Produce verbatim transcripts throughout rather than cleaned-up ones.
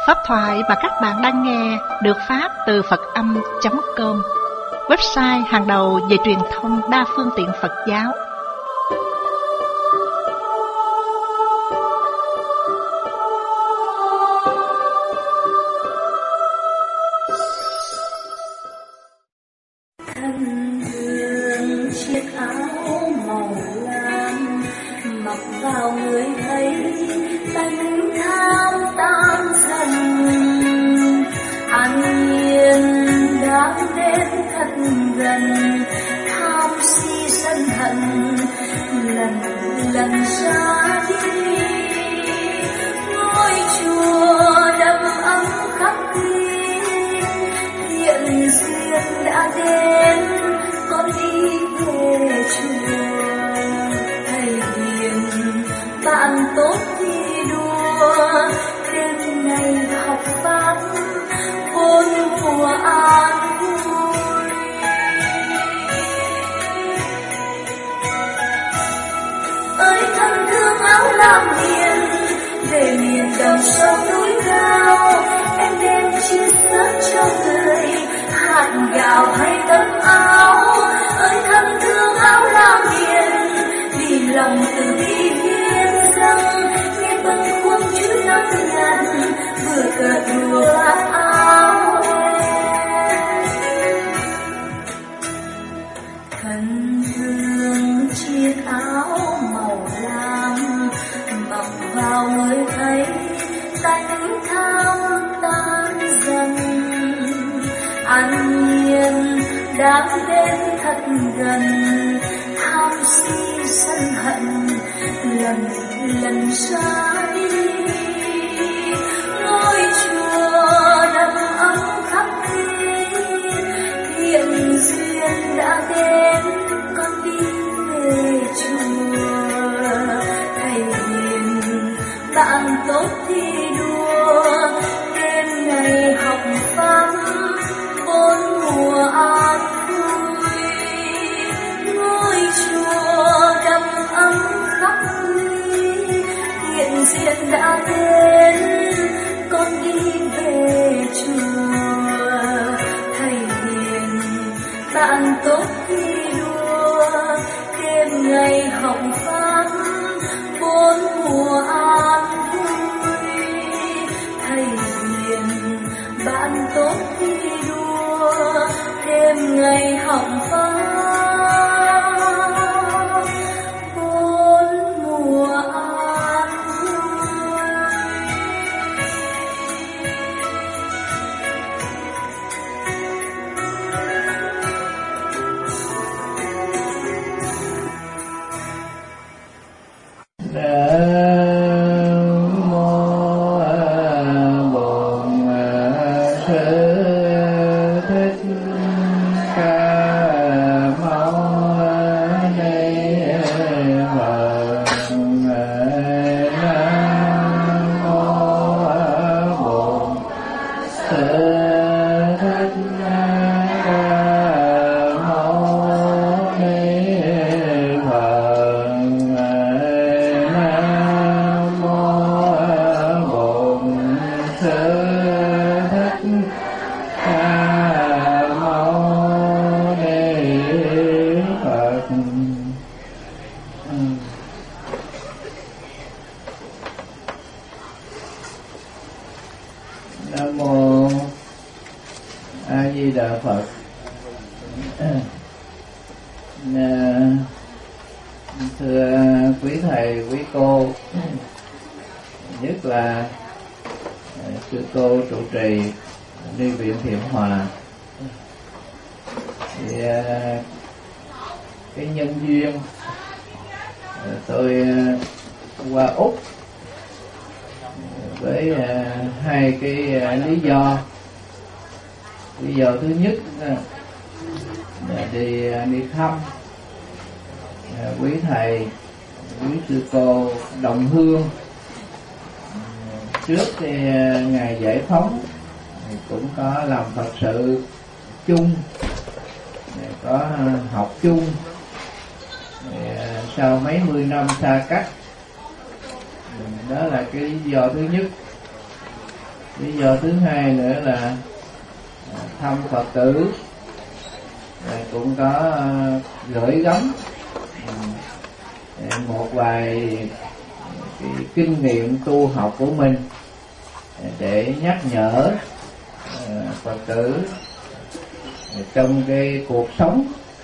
Pháp thoại mà các bạn đang nghe được phát từ Phật Âm chấm com, website hàng đầu về truyền thông đa phương tiện Phật giáo. Thân thương chiếc áo màu lam mặc vào người thấy tánh tham tan dần, an nhiên đã đến thật gần, tham si sân hận lần lần ra đi. Ngôi chùa đầm ấm khắc ghi hiện duyên đã đến, con đi về chùa. Thầy hiền bạn tốt thi đua, đêm nay học pháp bốn mùa an vui. Ơi thân thương áo lam hiền, về miền đồng sâu núi cao, em đem chia sớt cho người hạt gạo hay tấm áo. Ơi thân thương áo lam hiền, vì lòng từ bi hiến dâng, nghe bâng khuâng chữ năm ngàn vừa cờ đùa vạt áo. Thân thương chiếc áo màu lam mặc vào mới thấy tánh tham tan dần, an nhiên đã đến thật gần, tham si sân hận lần lần xa đi. Ngôi chùa đầm ấm khắc ghi thiện duyên đã đến, con đi về chùa. Thầy hiền bạn tốt thi đua, đêm ngày học pháp bốn mùa an vui. Ngôi chùa đầm ấm khắc ghi hiện diện đã đến, con đi về chùa. Thầy hiền bạn tốt thi đua, đêm ngày học pháp bốn mùa an vui. Thầy hiền bạn tốt thi đua, đêm ngày học pháp bốn mùa an vui. Nam mô A Di Đà Phật. Thưa quý thầy, quý cô, nhất là sư cô trụ trì Ni Viện Thiện Hòa, thì cái nhân duyên tôi qua Úc với hai cái lý do. Lý do thứ nhất là đi đi thăm quý thầy, quý sư cô đồng hương trước cái ngày giải phóng, cũng có làm Phật sự chung, có học chung. Sau mấy mươi năm xa cách, đó là cái lý do thứ nhất. Lý do thứ hai nữa là thăm Phật tử, cũng có gửi gắm một vài cái kinh nghiệm tu học của mình để nhắc nhở Phật tử trong cái cuộc sống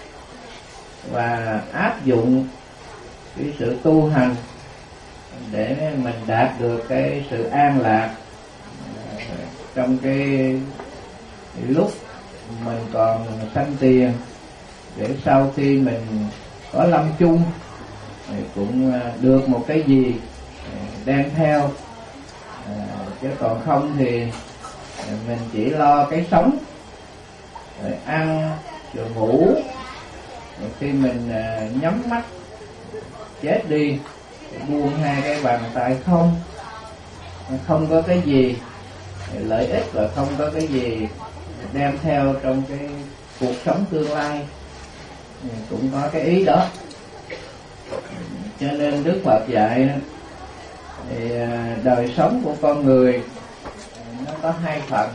và áp dụng cái sự tu hành để mình đạt được cái sự an lạc trong cái lúc mình còn sanh tiền, để sau khi mình có lâm chung thì cũng được một cái gì đem theo, chứ còn không thì mình chỉ lo cái sống, rồi ăn rồi ngủ, rồi khi mình nhắm mắt chết đi buông hai cái bàn tay không, không có cái gì lợi ích và không có cái gì đem theo trong cái cuộc sống tương lai, cũng có cái ý đó. Cho nên Đức Phật dạy thì đời sống của con người nó có hai phần.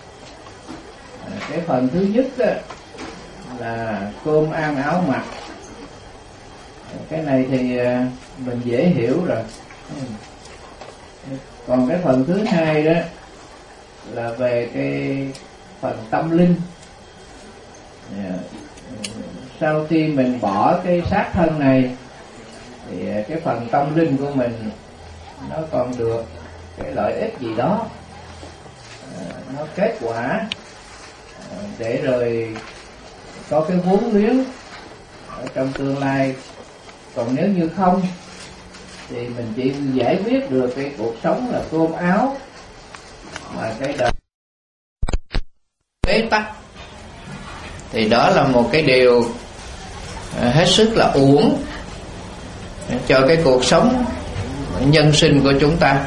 Cái phần thứ nhất là cơm ăn áo mặc, cái này thì mình dễ hiểu rồi. Còn cái phần thứ hai đó là về cái phần tâm linh. Sau khi mình bỏ cái xác thân này thì cái phần tâm linh của mình nó còn được cái lợi ích gì đó, nó kết quả để rồi có cái vốn liếng ở trong tương lai. Còn nếu như không thì mình chỉ giải quyết được cái cuộc sống là cơm áo, mà cái đời bế tắc thì đó là một cái điều hết sức là uổng cho cái cuộc sống nhân sinh của chúng ta.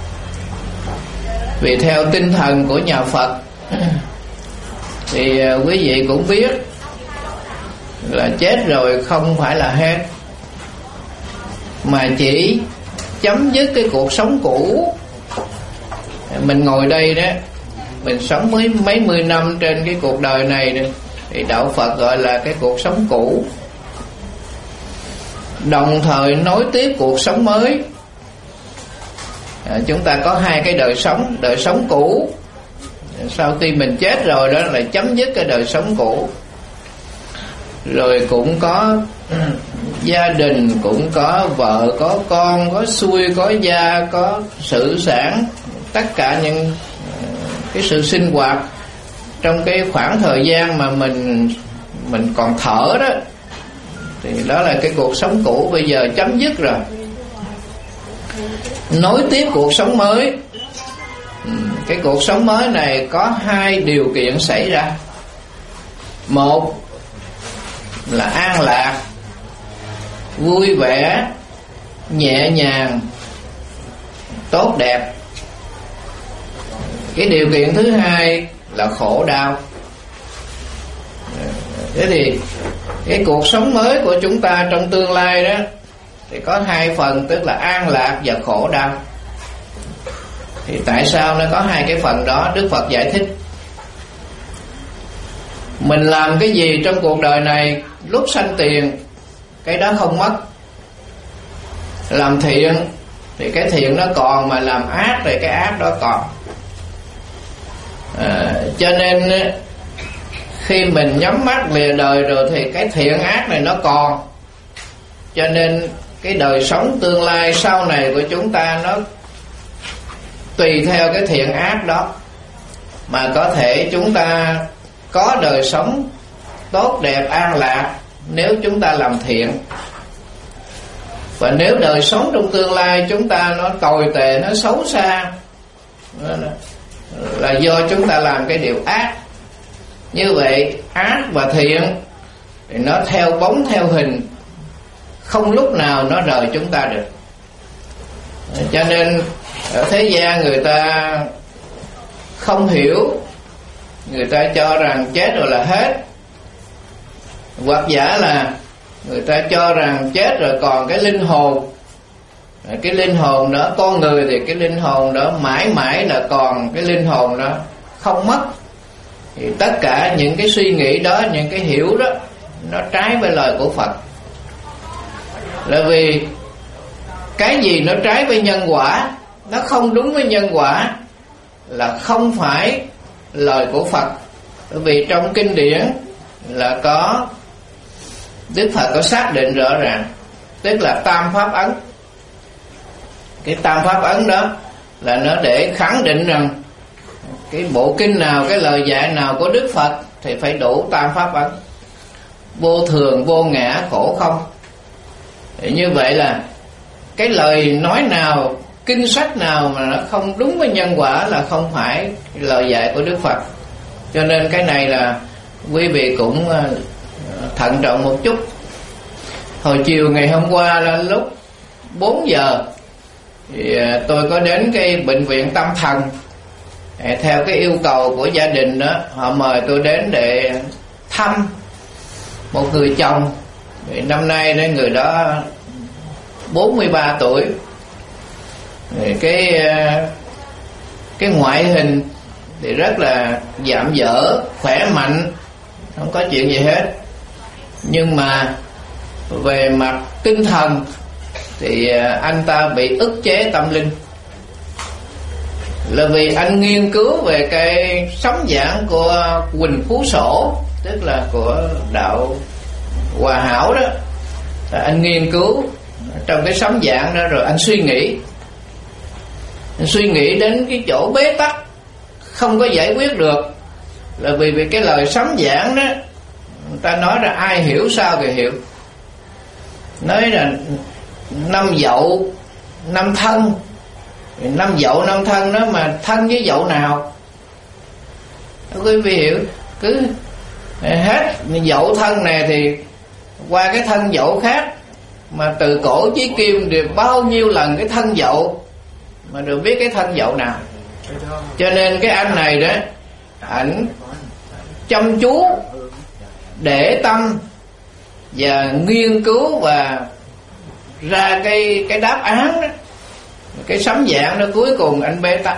Vì theo tinh thần của nhà Phật thì quý vị cũng biết là chết rồi không phải là hết, mà chỉ chấm dứt cái cuộc sống cũ. Mình ngồi đây đó, mình sống mấy mấy mươi năm trên cái cuộc đời này đó, thì đạo Phật gọi là cái cuộc sống cũ, đồng thời nối tiếp cuộc sống mới. À, chúng ta có hai cái đời sống. Đời sống cũ, sau khi mình chết rồi đó là chấm dứt cái đời sống cũ. Rồi cũng có gia đình, cũng có vợ, có con, có xuôi, có gia, có sự sản, tất cả những cái sự sinh hoạt trong cái khoảng thời gian mà mình mình còn thở đó, thì đó là cái cuộc sống cũ bây giờ chấm dứt rồi. Nối tiếp cuộc sống mới. Cái cuộc sống mới này có hai điều kiện xảy ra. Một là an lạc, vui vẻ, nhẹ nhàng, tốt đẹp. Cái điều kiện thứ hai là khổ đau. Thế thì cái cuộc sống mới của chúng ta trong tương lai đó thì có hai phần, tức là an lạc và khổ đau. Thì tại sao nó có hai cái phần đó? Đức Phật giải thích. Mình làm cái gì trong cuộc đời này, lúc sanh tiền cái đó không mất. Làm thiện thì cái thiện nó còn, mà làm ác thì cái ác đó còn. à, Cho nên khi mình nhắm mắt lìa đời rồi thì cái thiện ác này nó còn. Cho nên cái đời sống tương lai sau này của chúng ta nó tùy theo cái thiện ác đó mà có thể chúng ta có đời sống tốt đẹp an lạc nếu chúng ta làm thiện. Và nếu đời sống trong tương lai chúng ta nó tồi tệ, nó xấu xa, là do chúng ta làm cái điều ác. Như vậy ác và thiện thì nó theo bóng theo hình, không lúc nào nó rời chúng ta được. Cho nên ở thế gian người ta không hiểu, người ta cho rằng chết rồi là hết, hoặc giả là người ta cho rằng chết rồi còn cái linh hồn, cái linh hồn đó, con người thì cái linh hồn đó mãi mãi là còn, cái linh hồn đó không mất. Thì tất cả những cái suy nghĩ đó, những cái hiểu đó, nó trái với lời của Phật. Là vì cái gì nó trái với nhân quả, nó không đúng với nhân quả, là không phải lời của Phật. Bởi vì trong kinh điển là có, Đức Phật có xác định rõ ràng, tức là tam pháp ấn. Cái tam pháp ấn đó là nó để khẳng định rằng cái bộ kinh nào, cái lời dạy nào của Đức Phật thì phải đủ tam pháp ấn: vô thường, vô ngã, khổ không. Thì như vậy là cái lời nói nào, kinh sách nào mà nó không đúng với nhân quả là không phải lời dạy của Đức Phật. Cho nên cái này là quý vị cũng thận trọng một chút. Hồi chiều ngày hôm qua là lúc bốn giờ thì tôi có đến cái bệnh viện tâm thần. Theo cái yêu cầu của gia đình đó, họ mời tôi đến để thăm một người chồng. Năm nay đấy, người đó bốn mươi ba tuổi. Cái cái ngoại hình thì rất là dạm dở, khỏe mạnh, không có chuyện gì hết. Nhưng mà về mặt tinh thần thì anh ta bị ức chế tâm linh. Là vì anh nghiên cứu về cái sấm giảng của Huỳnh Phú Sổ, tức là của đạo Hòa Hảo đó. Anh nghiên cứu trong cái sấm giảng đó, rồi anh suy nghĩ anh suy nghĩ đến cái chỗ bế tắc không có giải quyết được. Là vì vì cái lời sấm giảng đó, người ta nói là ai hiểu sao thì hiểu. Nói là năm dậu năm thân, năm dậu năm thân đó, mà thân với dậu nào quý vị hiểu. Cứ hết dậu thân này thì qua cái thân dậu khác, mà từ cổ chí kim được bao nhiêu lần cái thân dậu mà được biết cái thân dậu nào. Cho nên cái anh này đó, ảnh chăm chú để tâm và nghiên cứu và ra cái cái đáp án đó. Cái sấm giảng đó cuối cùng anh bế tắc.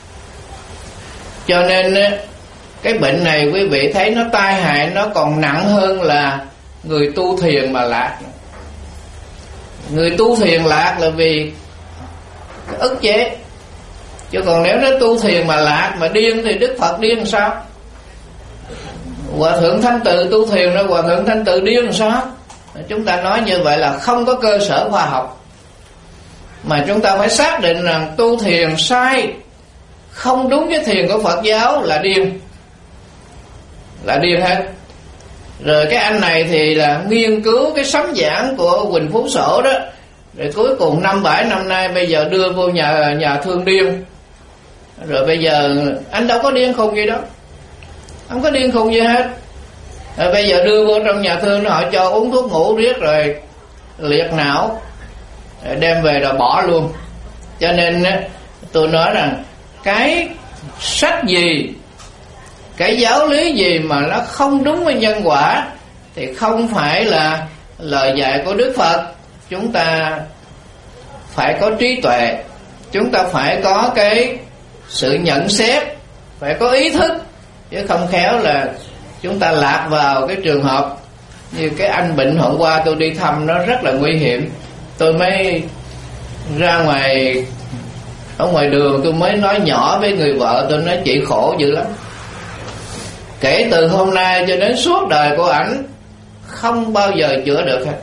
Cho nên cái bệnh này quý vị thấy nó tai hại, nó còn nặng hơn là người tu thiền mà lạc. Người tu thiền lạc là vì ức chế. Chứ còn nếu nó tu thiền mà lạc, mà điên thì Đức Phật điên sao? Hòa thượng Thanh Từ tu thiền đó, Hòa thượng Thanh Từ điên sao? Chúng ta nói như vậy là không có cơ sở khoa học. Mà chúng ta phải xác định rằng tu thiền sai, không đúng với thiền của Phật giáo là điên, là điên hết. Rồi cái anh này thì là nghiên cứu cái sấm giảng của Huỳnh Phú Sổ đó, rồi cuối cùng năm bảy năm nay bây giờ đưa vô nhà nhà thương điên. Rồi bây giờ anh đâu có điên khùng gì đâu, không có điên khùng gì hết. Rồi bây giờ đưa vô trong nhà thương, họ cho uống thuốc ngủ riết rồi liệt não, đem về rồi bỏ luôn. Cho nên tôi nói rằng cái sách gì, cái giáo lý gì mà nó không đúng với nhân quả thì không phải là lời dạy của Đức Phật. Chúng ta phải có trí tuệ, chúng ta phải có cái sự nhận xét, phải có ý thức, chứ không khéo là chúng ta lạc vào cái trường hợp như cái anh bệnh hôm qua tôi đi thăm, nó rất là nguy hiểm. Tôi mới ra ngoài, ở ngoài đường tôi mới nói nhỏ với người vợ tôi, nói chị khổ dữ lắm. Kể từ hôm nay cho đến suốt đời của ảnh không bao giờ chữa được hết.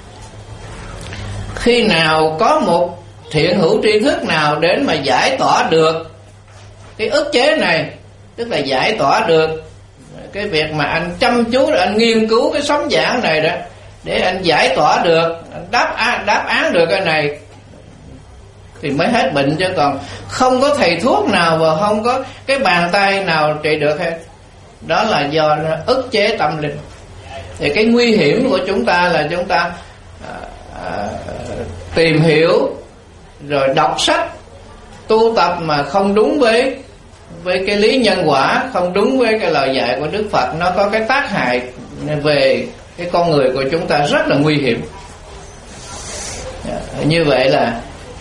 Khi nào có một thiện hữu tri thức nào đến mà giải tỏa được cái ức chế này, tức là giải tỏa được cái việc mà anh chăm chú, anh nghiên cứu cái sấm giảng này đó, để anh giải tỏa được, đáp án, đáp án được cái này thì mới hết bệnh. Chứ còn không có thầy thuốc nào và không có cái bàn tay nào trị được hết. Đó là do nó ức chế tâm linh. Thì cái nguy hiểm của chúng ta là chúng ta à, à, tìm hiểu rồi đọc sách tu tập mà không đúng với với cái lý nhân quả, không đúng với cái lời dạy của Đức Phật. Nó có cái tác hại về cái con người của chúng ta rất là nguy hiểm. Như vậy là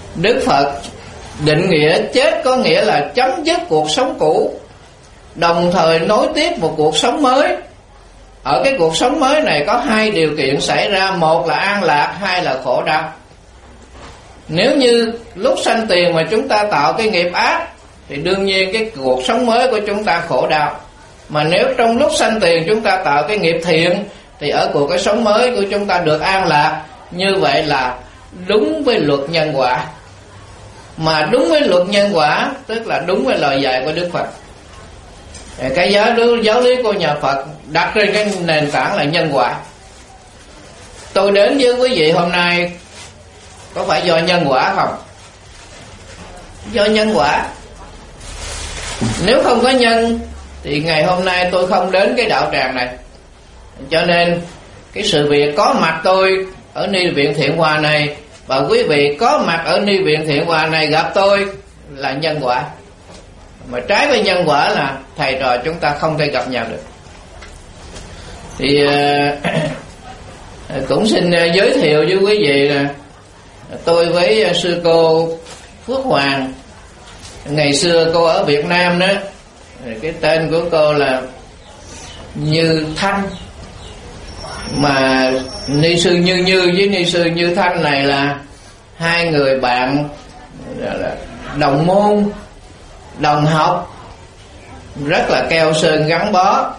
Đức Phật định nghĩa chết có nghĩa là chấm dứt cuộc sống cũ, đồng thời nối tiếp một cuộc sống mới. Ở cái cuộc sống mới này có hai điều kiện xảy ra, một là an lạc, hai là khổ đau. Nếu như lúc sanh tiền mà chúng ta tạo cái nghiệp ác thì đương nhiên cái cuộc sống mới của chúng ta khổ đau. Mà nếu trong lúc sanh tiền chúng ta tạo cái nghiệp thiện thì ở cuộc cái sống mới của chúng ta được an lạc. Như vậy là đúng với luật nhân quả. Mà đúng với luật nhân quả tức là đúng với lời dạy của Đức Phật. Cái giáo, giáo lý của nhà Phật đặt trên cái nền tảng là nhân quả. Tôi đến với quý vị hôm nay có phải do nhân quả không? Do nhân quả. Nếu không có nhân thì ngày hôm nay tôi không đến cái đạo tràng này. Cho nên cái sự việc có mặt tôi ở Ni Viện Thiện Hòa này và quý vị có mặt ở Ni Viện Thiện Hòa này gặp tôi là nhân quả. Mà trái với nhân quả là thầy trò chúng ta không thể gặp nhau được. Thì uh, cũng xin uh, giới thiệu với quý vị là tôi với uh, sư cô Phước Hoàng. Ngày xưa cô ở Việt Nam đó, cái tên của cô là Như Thanh. Mà ni sư Như Như với ni sư Như Thanh này là hai người bạn là đồng môn, đồng học, rất là keo sơn gắn bó,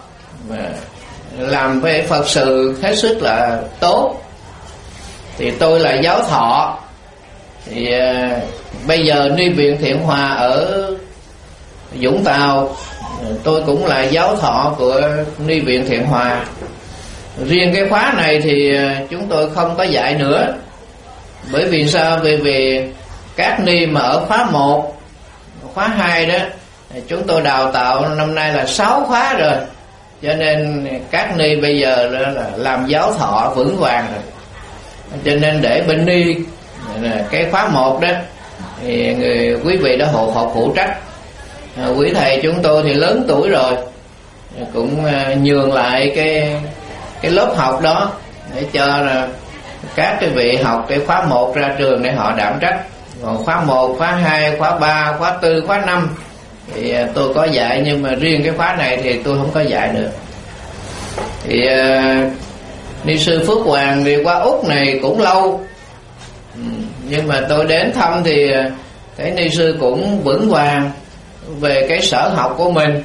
làm về Phật sự hết sức là tốt. Thì tôi là giáo thọ. Thì uh, bây giờ Ni Viện Thiện Hòa ở Vũng Tàu, tôi cũng là giáo thọ của Ni Viện Thiện Hòa. Riêng cái khóa này thì chúng tôi không có dạy nữa. Bởi vì sao? Bởi vì các ni mà ở khóa một, khóa hai đó, chúng tôi đào tạo năm nay là sáu khóa rồi. Cho nên các ni bây giờ là làm giáo thọ vững vàng rồi. Cho nên để bên ni cái khóa một đó thì người, quý vị đã hộ họp phụ trách. À, quý thầy chúng tôi thì lớn tuổi rồi, cũng nhường lại cái cái lớp học đó để cho là các cái vị học cái khóa một ra trường để họ đảm trách. Còn khóa một, khóa hai, khóa ba, khóa tư, khóa năm thì tôi có dạy, nhưng mà riêng cái khóa này thì tôi không có dạy được. Thì uh, ni sư Phước Hoàng đi qua Úc này cũng lâu, ừ, nhưng mà tôi đến thăm thì thấy ni sư cũng vững vàng về cái sở học của mình,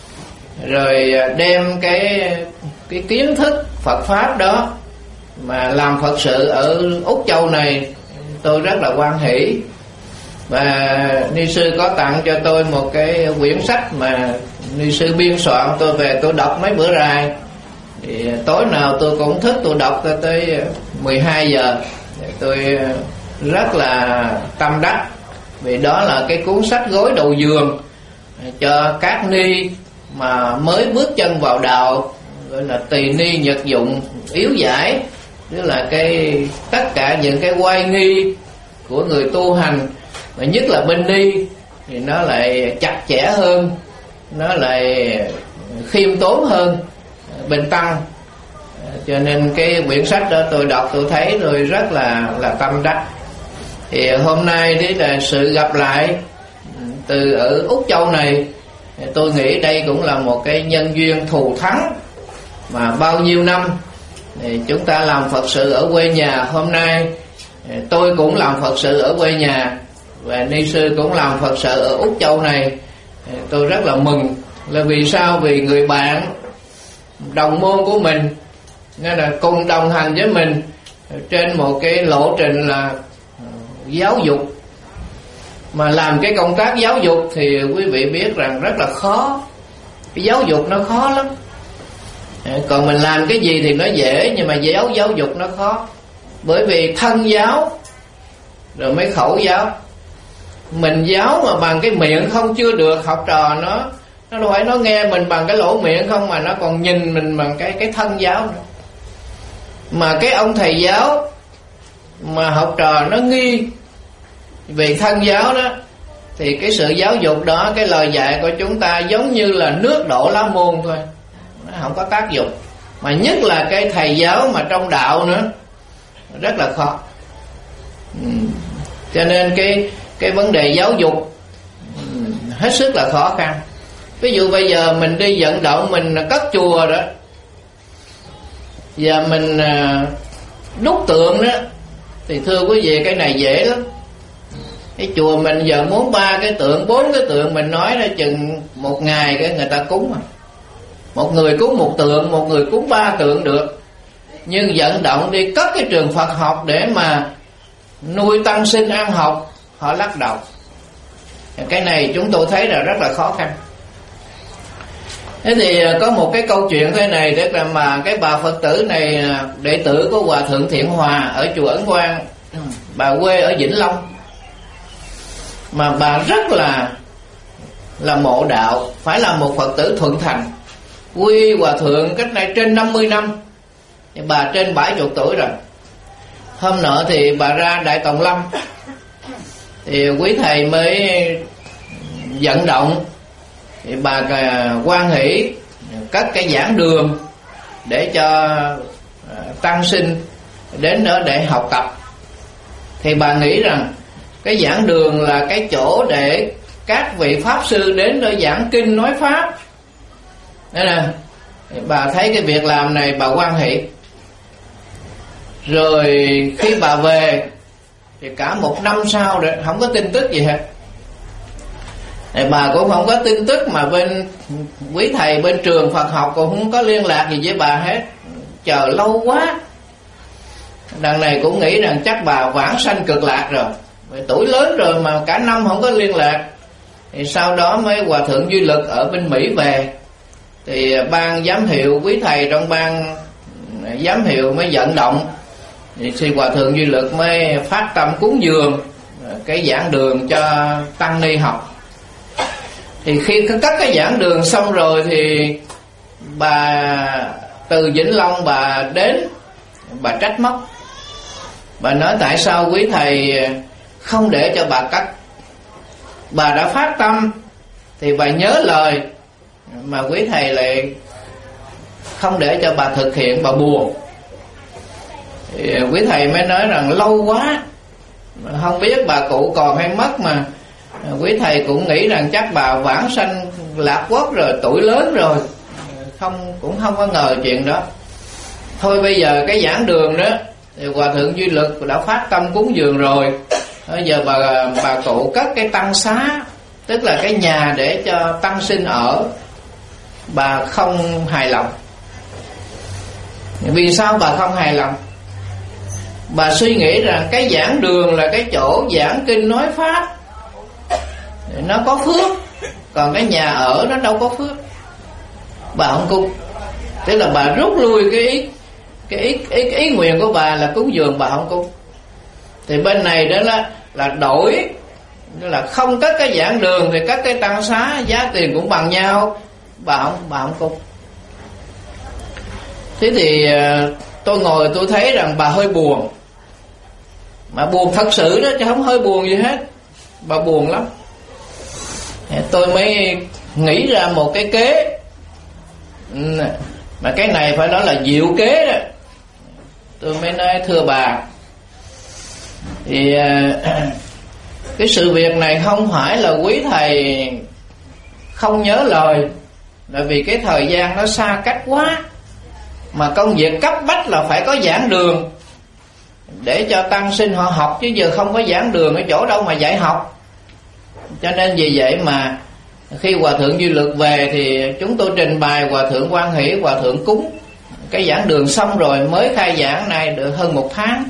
rồi đem cái cái kiến thức Phật pháp đó mà làm Phật sự ở Úc Châu này, tôi rất là hoan hỷ. Và ni sư có tặng cho tôi một cái quyển sách mà ni sư biên soạn, tôi về tôi đọc mấy bữa rày. Thì tối nào tôi cũng thức tôi đọc tới mười hai giờ. Tôi rất là tâm đắc, vì đó là cái cuốn sách gối đầu giường cho các ni mà mới bước chân vào đạo, gọi là tỳ ni nhật dụng yếu giải, tức là cái tất cả những cái oai nghi của người tu hành, và nhất là bên ni thì nó lại chặt chẽ hơn, nó lại khiêm tốn hơn bên tăng. Cho nên cái quyển sách đó tôi đọc tôi thấy rồi rất là là tâm đắc. Thì hôm nay đấy là sự gặp lại từ ở Úc Châu này, tôi nghĩ đây cũng là một cái nhân duyên thù thắng mà bao nhiêu năm thì chúng ta làm Phật sự ở quê nhà. Hôm nay tôi cũng làm Phật sự ở quê nhà, và ni sư cũng làm Phật sự ở Úc Châu này. Tôi rất là mừng. Là vì sao? Vì người bạn đồng môn của mình, nên là cùng đồng hành với mình trên một cái lộ trình là giáo dục. Mà làm cái công tác giáo dục thì quý vị biết rằng rất là khó. Cái giáo dục nó khó lắm. Còn mình làm cái gì thì nó dễ, nhưng mà giáo giáo dục nó khó. Bởi vì thân giáo rồi mới khẩu giáo. Mình giáo mà bằng cái miệng không chưa được, học trò nó nó đâu phải nó nghe mình bằng cái lỗ miệng không, mà nó còn nhìn mình bằng cái cái thân giáo nữa. Mà cái ông thầy giáo mà học trò nó nghi về thân giáo đó, thì cái sự giáo dục đó, cái lời dạy của chúng ta giống như là nước đổ lá môn thôi, nó không có tác dụng. Mà nhất là cái thầy giáo mà trong đạo nữa rất là khó. Cho nên cái cái vấn đề giáo dục hết sức là khó khăn. Ví dụ bây giờ mình đi vận động, mình cất chùa đó, và mình đúc tượng đó, thì thưa quý vị, cái này dễ lắm. Cái chùa mình giờ muốn ba cái tượng, bốn cái tượng, mình nói ra chừng một ngày cái người ta cúng. À, một người cúng một tượng, một người cúng ba tượng được. Nhưng vận động đi cất cái trường Phật học để mà nuôi tăng sinh ăn học, họ lắc đầu. Cái này chúng tôi thấy là rất là khó khăn. Thế thì có một cái câu chuyện thế này, tức là mà cái bà Phật tử này đệ tử của Hòa Thượng Thiện Hòa ở chùa Ấn Quang, bà quê ở Vĩnh Long, mà bà rất là là mộ đạo, phải là một Phật tử thuận thành, quy Hòa Thượng cách này trên năm mươi năm, bà trên bảy mươi tuổi rồi. Hôm nọ thì bà ra Đại Tòng Lâm, thì quý thầy mới vận động, thì bà hoan hỷ cất cái giảng đường để cho tăng sinh đến đó để học tập. Thì bà nghĩ rằng cái giảng đường là cái chỗ để các vị pháp sư đến đó giảng kinh nói pháp. Đây nè, bà thấy cái việc làm này bà hoan hỷ. Rồi khi bà về thì cả một năm sau rồi không có tin tức gì hết. Thì bà cũng không có tin tức, mà bên quý thầy bên trường Phật học cũng không có liên lạc gì với bà hết. Chờ lâu quá. Đằng này cũng nghĩ rằng chắc bà vãng sanh cực lạc rồi, tuổi lớn rồi mà cả năm không có liên lạc. Thì sau đó mới Hòa Thượng Duy Lực ở bên Mỹ về, thì ban giám hiệu, quý thầy trong ban giám hiệu mới vận động, thì Hòa Thượng Duy Lực mới phát tâm cúng dường cái giảng đường cho tăng ni học. Thì khi cất cái giảng đường xong rồi thì bà từ Vĩnh Long bà đến, bà trách móc. Bà nói tại sao quý thầy không để cho bà cất. Bà đã phát tâm thì bà nhớ lời, mà quý thầy lại không để cho bà thực hiện, bà buồn. Thì quý thầy mới nói rằng lâu quá không biết bà cụ còn hay mất, mà quý thầy cũng nghĩ rằng chắc bà vãng sanh lạc quốc rồi, tuổi lớn rồi, không cũng không có ngờ chuyện đó. Thôi bây giờ cái giảng đường đó thì Hòa Thượng Duy Lực đã phát tâm cúng dường rồi, bây giờ bà bà cụ cất cái tăng xá, tức là cái nhà để cho tăng sinh ở. Bà không hài lòng. Vì sao bà không hài lòng? Bà suy nghĩ rằng cái giảng đường là cái chỗ giảng kinh nói pháp, nó có phước, còn cái nhà ở nó đâu có phước. Bà không cung. Tức là bà rút lui cái ý cái ý, ý, ý nguyện của bà là cúng dường, bà không cung. Thì bên này đó là, là đổi, là không cất cái giảng đường thì cất cái tăng xá, giá tiền cũng bằng nhau, bà không bà không cung. Thế thì tôi ngồi tôi thấy rằng bà hơi buồn, mà buồn thật sự đó chứ không hơi buồn gì hết. Bà buồn lắm. Tôi mới nghĩ ra một cái kế, mà cái này phải nói là diệu kế đó. Tôi mới nói thưa bà, thì cái sự việc này không phải là quý thầy không nhớ lời, là vì cái thời gian nó xa cách quá, mà công việc cấp bách là phải có giảng đường để cho tăng sinh họ học, chứ giờ không có giảng đường ở chỗ đâu mà dạy học. Cho nên vì vậy mà khi Hòa Thượng Duy Lực về thì chúng tôi trình bày, Hòa Thượng hoan hỷ, Hòa Thượng cúng cái giảng đường xong rồi, mới khai giảng này được hơn một tháng.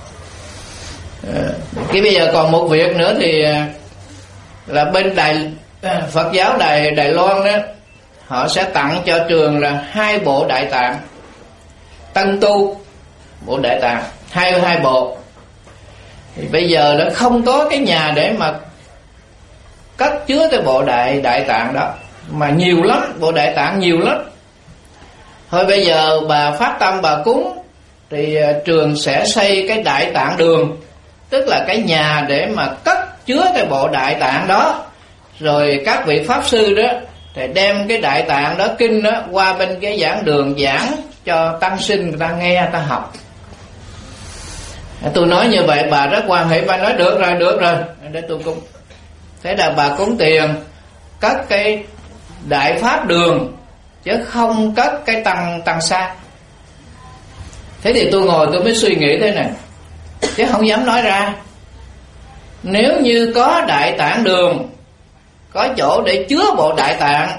Cái bây giờ còn một việc nữa thì là bên Đài Phật giáo Đài Đài Loan đó, họ sẽ tặng cho trường là hai bộ Đại Tạng Tân Tu, bộ Đại Tạng hai hai bộ. Thì bây giờ nó không có cái nhà để mà cất chứa cái bộ đại đại tạng đó, mà nhiều lắm, bộ Đại Tạng nhiều lắm. Thôi bây giờ bà phát tâm bà cúng thì trường sẽ xây cái Đại Tạng đường, tức là cái nhà để mà cất chứa cái bộ Đại Tạng đó. Rồi các vị pháp sư đó thì đem cái Đại Tạng đó, kinh đó, qua bên cái giảng đường giảng cho tăng sinh người ta nghe, người ta học. Tôi nói như vậy bà rất hoan hỷ, bà nói được rồi, được rồi, để tôi cúng. Thế là bà cúng tiền cất cái đại pháp đường, chứ không cất cái tăng tăng sa. Thế thì tôi ngồi tôi mới suy nghĩ thế này, chứ không dám nói ra. Nếu như có đại tạng đường, có chỗ để chứa bộ đại tạng,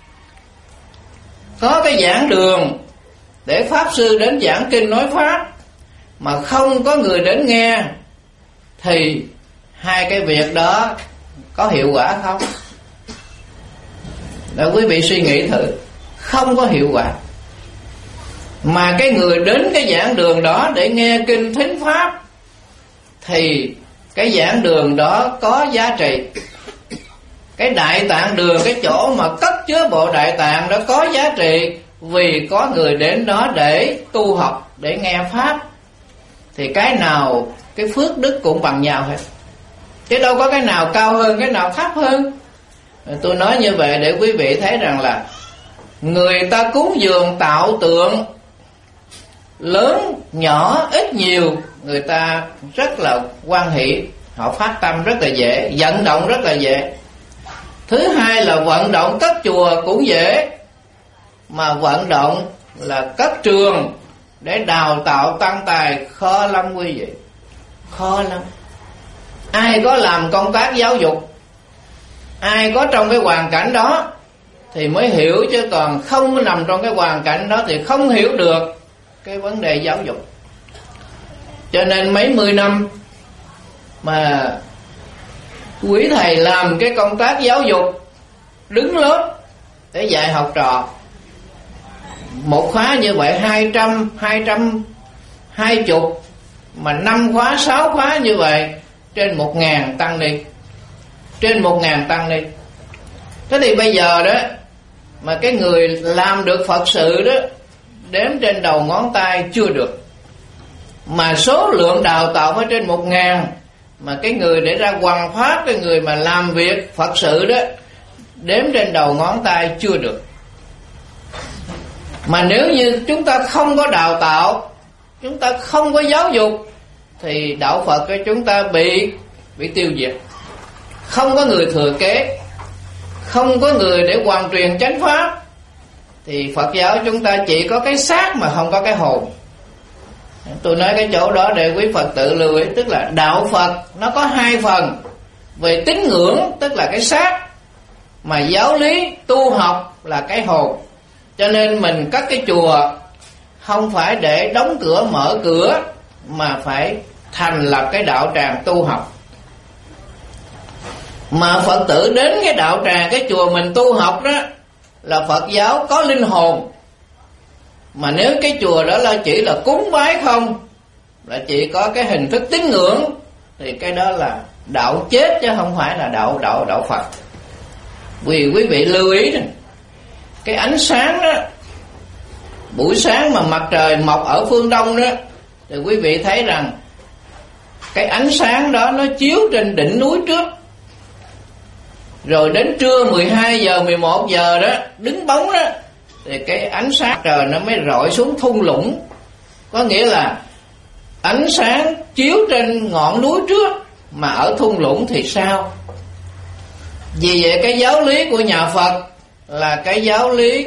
có cái giảng đường để pháp sư đến giảng kinh nói pháp, mà không có người đến nghe, thì hai cái việc đó có hiệu quả không? Để quý vị suy nghĩ thử. Không có hiệu quả. Mà cái người đến cái giảng đường đó để nghe kinh thính pháp, thì cái giảng đường đó có giá trị. Cái đại tạng đường, cái chỗ mà cất chứa bộ đại tạng đó có giá trị, vì có người đến đó để tu học, để nghe pháp. Thì cái nào cái phước đức cũng bằng nhau hết, chứ đâu có cái nào cao hơn, cái nào thấp hơn. Tôi nói như vậy để quý vị thấy rằng là người ta cúng dường tạo tượng lớn, nhỏ, ít nhiều, người ta rất là hoan hỷ, họ phát tâm rất là dễ, vận động rất là dễ. Thứ hai là vận động cất chùa cũng dễ, mà vận động là cất trường để đào tạo tăng tài khó lắm quý vị, khó lắm. Ai có làm công tác giáo dục, ai có trong cái hoàn cảnh đó thì mới hiểu, chứ còn không nằm trong cái hoàn cảnh đó thì không hiểu được cái vấn đề giáo dục. Cho nên mấy mươi năm mà quý thầy làm cái công tác giáo dục, đứng lớp để dạy học trò, một khóa như vậy hai trăm, hai trăm hai chục, mà năm khóa, sáu khóa như vậy trên một ngàn tăng ni, trên một ngàn tăng ni. Thế thì bây giờ đó mà cái người làm được Phật sự đó đếm trên đầu ngón tay chưa được, mà số lượng đào tạo phải trên một ngàn, mà cái người để ra hoằng pháp, cái người mà làm việc Phật sự đó đếm trên đầu ngón tay chưa được. Mà nếu như chúng ta không có đào tạo, chúng ta không có giáo dục, thì đạo Phật của chúng ta bị bị tiêu diệt. Không có người thừa kế, không có người để hoàn truyền chánh pháp, thì Phật giáo chúng ta chỉ có cái xác mà không có cái hồn. Tôi nói cái chỗ đó để quý Phật tử lưu ý, tức là đạo Phật nó có hai phần. Về tín ngưỡng tức là cái xác, mà giáo lý tu học là cái hồn. Cho nên mình cất cái chùa không phải để đóng cửa mở cửa, mà phải thành lập cái đạo tràng tu học. Mà Phật tử đến cái đạo tràng, cái chùa mình tu học đó là Phật giáo có linh hồn. Mà nếu cái chùa đó là chỉ là cúng bái không, là chỉ có cái hình thức tín ngưỡng, thì cái đó là đạo chết chứ không phải là đạo đạo đạo Phật. Vì quý vị lưu ý này, cái ánh sáng đó, buổi sáng mà mặt trời mọc ở phương đông đó, thì quý vị thấy rằng cái ánh sáng đó nó chiếu trên đỉnh núi trước, rồi đến trưa mười hai giờ, mười một giờ đó, đứng bóng đó, thì cái ánh sáng trời nó mới rọi xuống thung lũng. Có nghĩa là ánh sáng chiếu trên ngọn núi trước, mà ở thung lũng thì sao? Vì vậy cái giáo lý của nhà Phật là cái giáo lý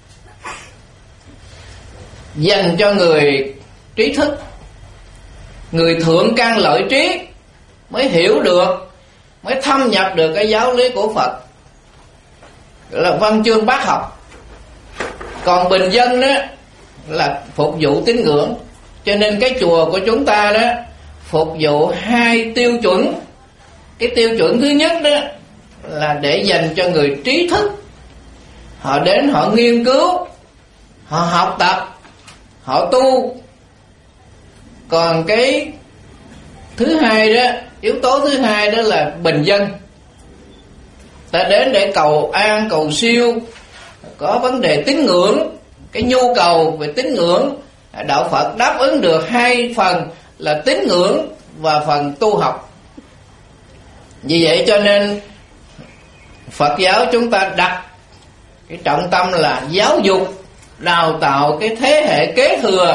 dành cho người trí thức, người thượng căn lợi trí mới hiểu được, mới thâm nhập được cái giáo lý của Phật, gọi là văn chương bác học. Còn bình dân đó là phục vụ tín ngưỡng. Cho nên cái chùa của chúng ta đó phục vụ hai tiêu chuẩn. Cái tiêu chuẩn thứ nhất đó là để dành cho người trí thức, họ đến họ nghiên cứu, họ học tập, họ tu. Còn cái thứ hai đó, yếu tố thứ hai đó là bình dân, ta đến để cầu an, cầu siêu, có vấn đề tín ngưỡng, cái nhu cầu về tín ngưỡng. Đạo Phật đáp ứng được hai phần là tín ngưỡng và phần tu học. Vì vậy cho nên Phật giáo chúng ta đặt cái trọng tâm là giáo dục, đào tạo cái thế hệ kế thừa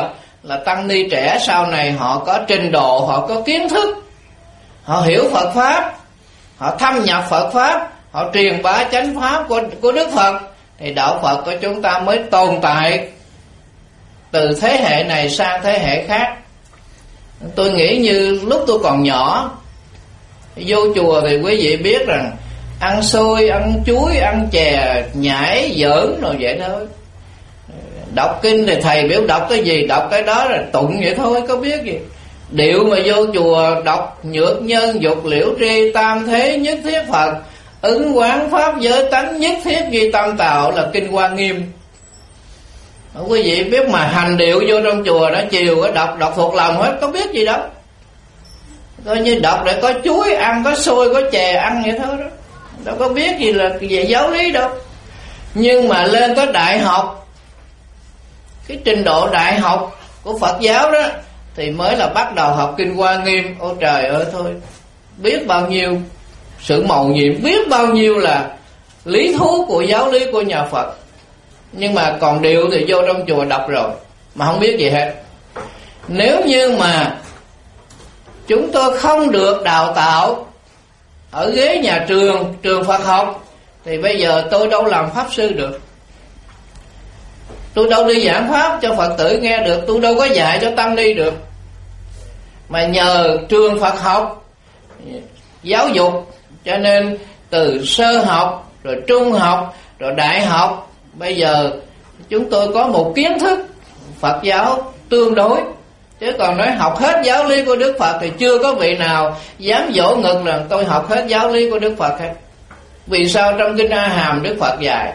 là tăng ni trẻ sau này họ có trình độ, họ có kiến thức, họ hiểu Phật Pháp, họ thâm nhập Phật Pháp, họ truyền bá chánh Pháp của, của Đức Phật, thì đạo Phật của chúng ta mới tồn tại từ thế hệ này sang thế hệ khác. Tôi nghĩ như lúc tôi còn nhỏ, vô chùa thì quý vị biết rằng ăn xôi, ăn chuối, ăn chè, nhảy, giỡn rồi vậy thôi. Đọc kinh thì thầy biểu đọc cái gì, đọc cái đó là tụng vậy thôi, có biết gì. Điệu mà vô chùa đọc nhược nhân, dục liễu tri, tam thế nhất thiết Phật, ứng quán pháp giới tánh, nhất thiết ghi tâm tạo là kinh Hoa Nghiêm. Quý vị biết mà hành điệu vô trong chùa đó, chiều có đọc, đọc thuộc lòng hết, có biết gì đâu. Coi như đọc để có chuối ăn, có xôi, có chè ăn vậy thôi đó, đâu có biết gì là về giáo lý đâu. Nhưng mà lên tới đại học, cái trình độ đại học của Phật giáo đó, thì mới là bắt đầu học kinh Hoa Nghiêm. Ôi trời ơi thôi, biết bao nhiêu sự mầu nhiệm, biết bao nhiêu là lý thú của giáo lý của nhà Phật. Nhưng mà còn điệu thì vô trong chùa đọc rồi mà không biết gì hết. Nếu như mà chúng tôi không được đào tạo ở ghế nhà trường, trường Phật học, thì bây giờ tôi đâu làm pháp sư được, tôi đâu đi giảng pháp cho Phật tử nghe được, tôi đâu có dạy cho tăng ni được. Mà nhờ trường Phật học giáo dục, cho nên từ sơ học, rồi trung học, rồi đại học, bây giờ chúng tôi có một kiến thức Phật giáo tương đối. Chứ còn nói học hết giáo lý của Đức Phật thì chưa có vị nào dám vỗ ngực rằng tôi học hết giáo lý của Đức Phật hết. Vì sao? Trong kinh A Hàm Đức Phật dạy,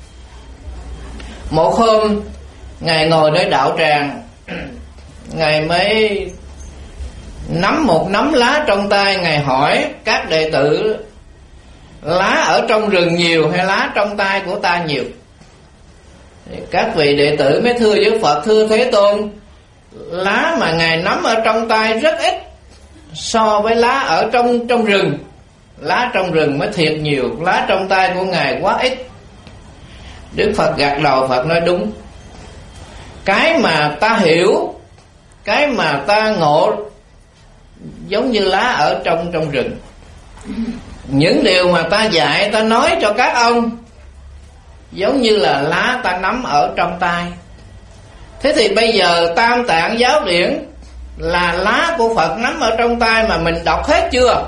một hôm Ngài ngồi nơi đạo tràng, Ngài mới nắm một nắm lá trong tay, Ngài hỏi các đệ tử: lá ở trong rừng nhiều hay lá trong tay của ta nhiều? Các vị đệ tử mới thưa với Phật: thưa Thế Tôn, lá mà Ngài nắm ở trong tay rất ít so với lá ở trong trong rừng. Lá trong rừng mới thiệt nhiều, lá trong tay của Ngài quá ít. Đức Phật gật đầu, Phật nói đúng. Cái mà ta hiểu, cái mà ta ngộ giống như lá ở trong trong rừng. Những điều mà ta dạy, ta nói cho các ông giống như là lá ta nắm ở trong tay. Thế thì bây giờ Tam Tạng Giáo Điển là lá của Phật nắm ở trong tay, mà mình đọc hết chưa?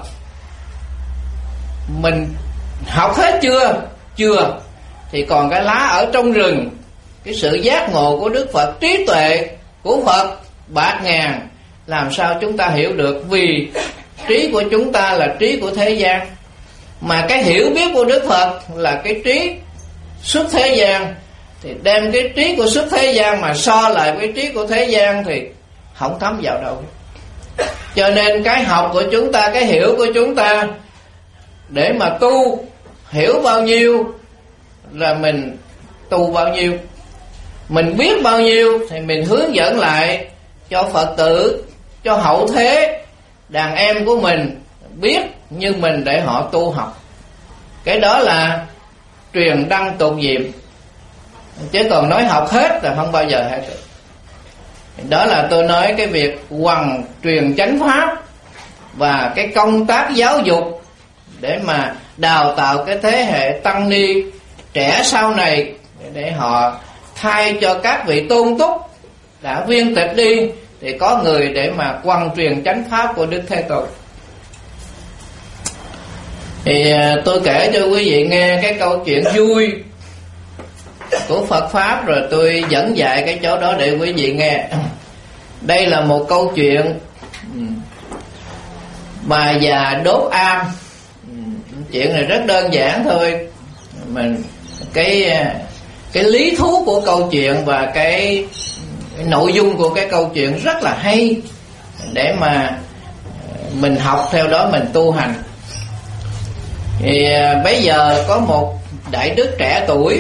Mình học hết chưa? Chưa. Thì còn cái lá ở trong rừng, cái sự giác ngộ của Đức Phật, trí tuệ của Phật bát ngàn, làm sao chúng ta hiểu được? Vì trí của chúng ta là trí của thế gian, mà cái hiểu biết của Đức Phật là cái trí xuất thế gian. Thì đem cái trí của xuất thế gian mà so lại với trí của thế gian thì không thấm vào đâu. Cho nên cái học của chúng ta, cái hiểu của chúng ta, để mà tu, hiểu bao nhiêu là mình tu bao nhiêu, mình biết bao nhiêu thì mình hướng dẫn lại cho Phật tử, cho hậu thế đàn em của mình biết như mình, để họ tu học. Cái đó là truyền đăng tục diệm. Chứ còn nói học hết là không bao giờ hết được. Đó là tôi nói cái việc hoằng truyền chánh pháp và cái công tác giáo dục để mà đào tạo cái thế hệ tăng ni trẻ sau này, để họ thay cho các vị tôn túc đã viên tịch đi, thì có người để mà hoằng truyền chánh pháp của Đức Thế Tôn. Thì tôi kể cho quý vị nghe cái câu chuyện vui của Phật Pháp, rồi tôi dẫn dạy cái chỗ đó để quý vị nghe. Đây là một câu chuyện bà già đốt am. Chuyện này rất đơn giản thôi, mình cái cái lý thú của câu chuyện và cái, cái nội dung của cái câu chuyện rất là hay, để mà mình học theo đó, mình tu hành. Thì bây giờ có một đại đức trẻ tuổi,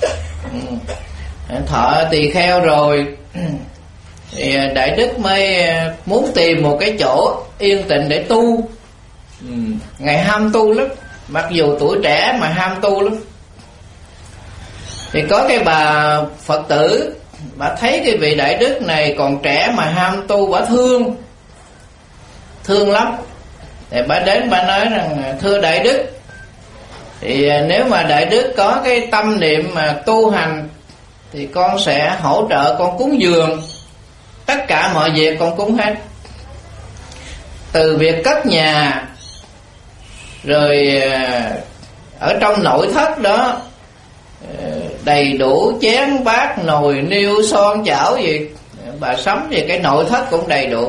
thọ tỳ kheo rồi, thì đại đức mới muốn tìm một cái chỗ yên tĩnh để tu. Ngài ham tu lắm, mặc dù tuổi trẻ mà ham tu lắm. Thì có cái bà Phật tử bà thấy cái vị đại đức này còn trẻ mà ham tu, bà thương thương lắm. Thì bà đến bà nói rằng: thưa đại đức, thì nếu mà đại đức có cái tâm niệm mà tu hành thì con sẽ hỗ trợ con cúng dường, tất cả mọi việc con cúng hết, từ việc cất nhà, rồi ở trong nội thất đó đầy đủ chén bát nồi niêu son chảo gì, bà sắm về cái nội thất cũng đầy đủ.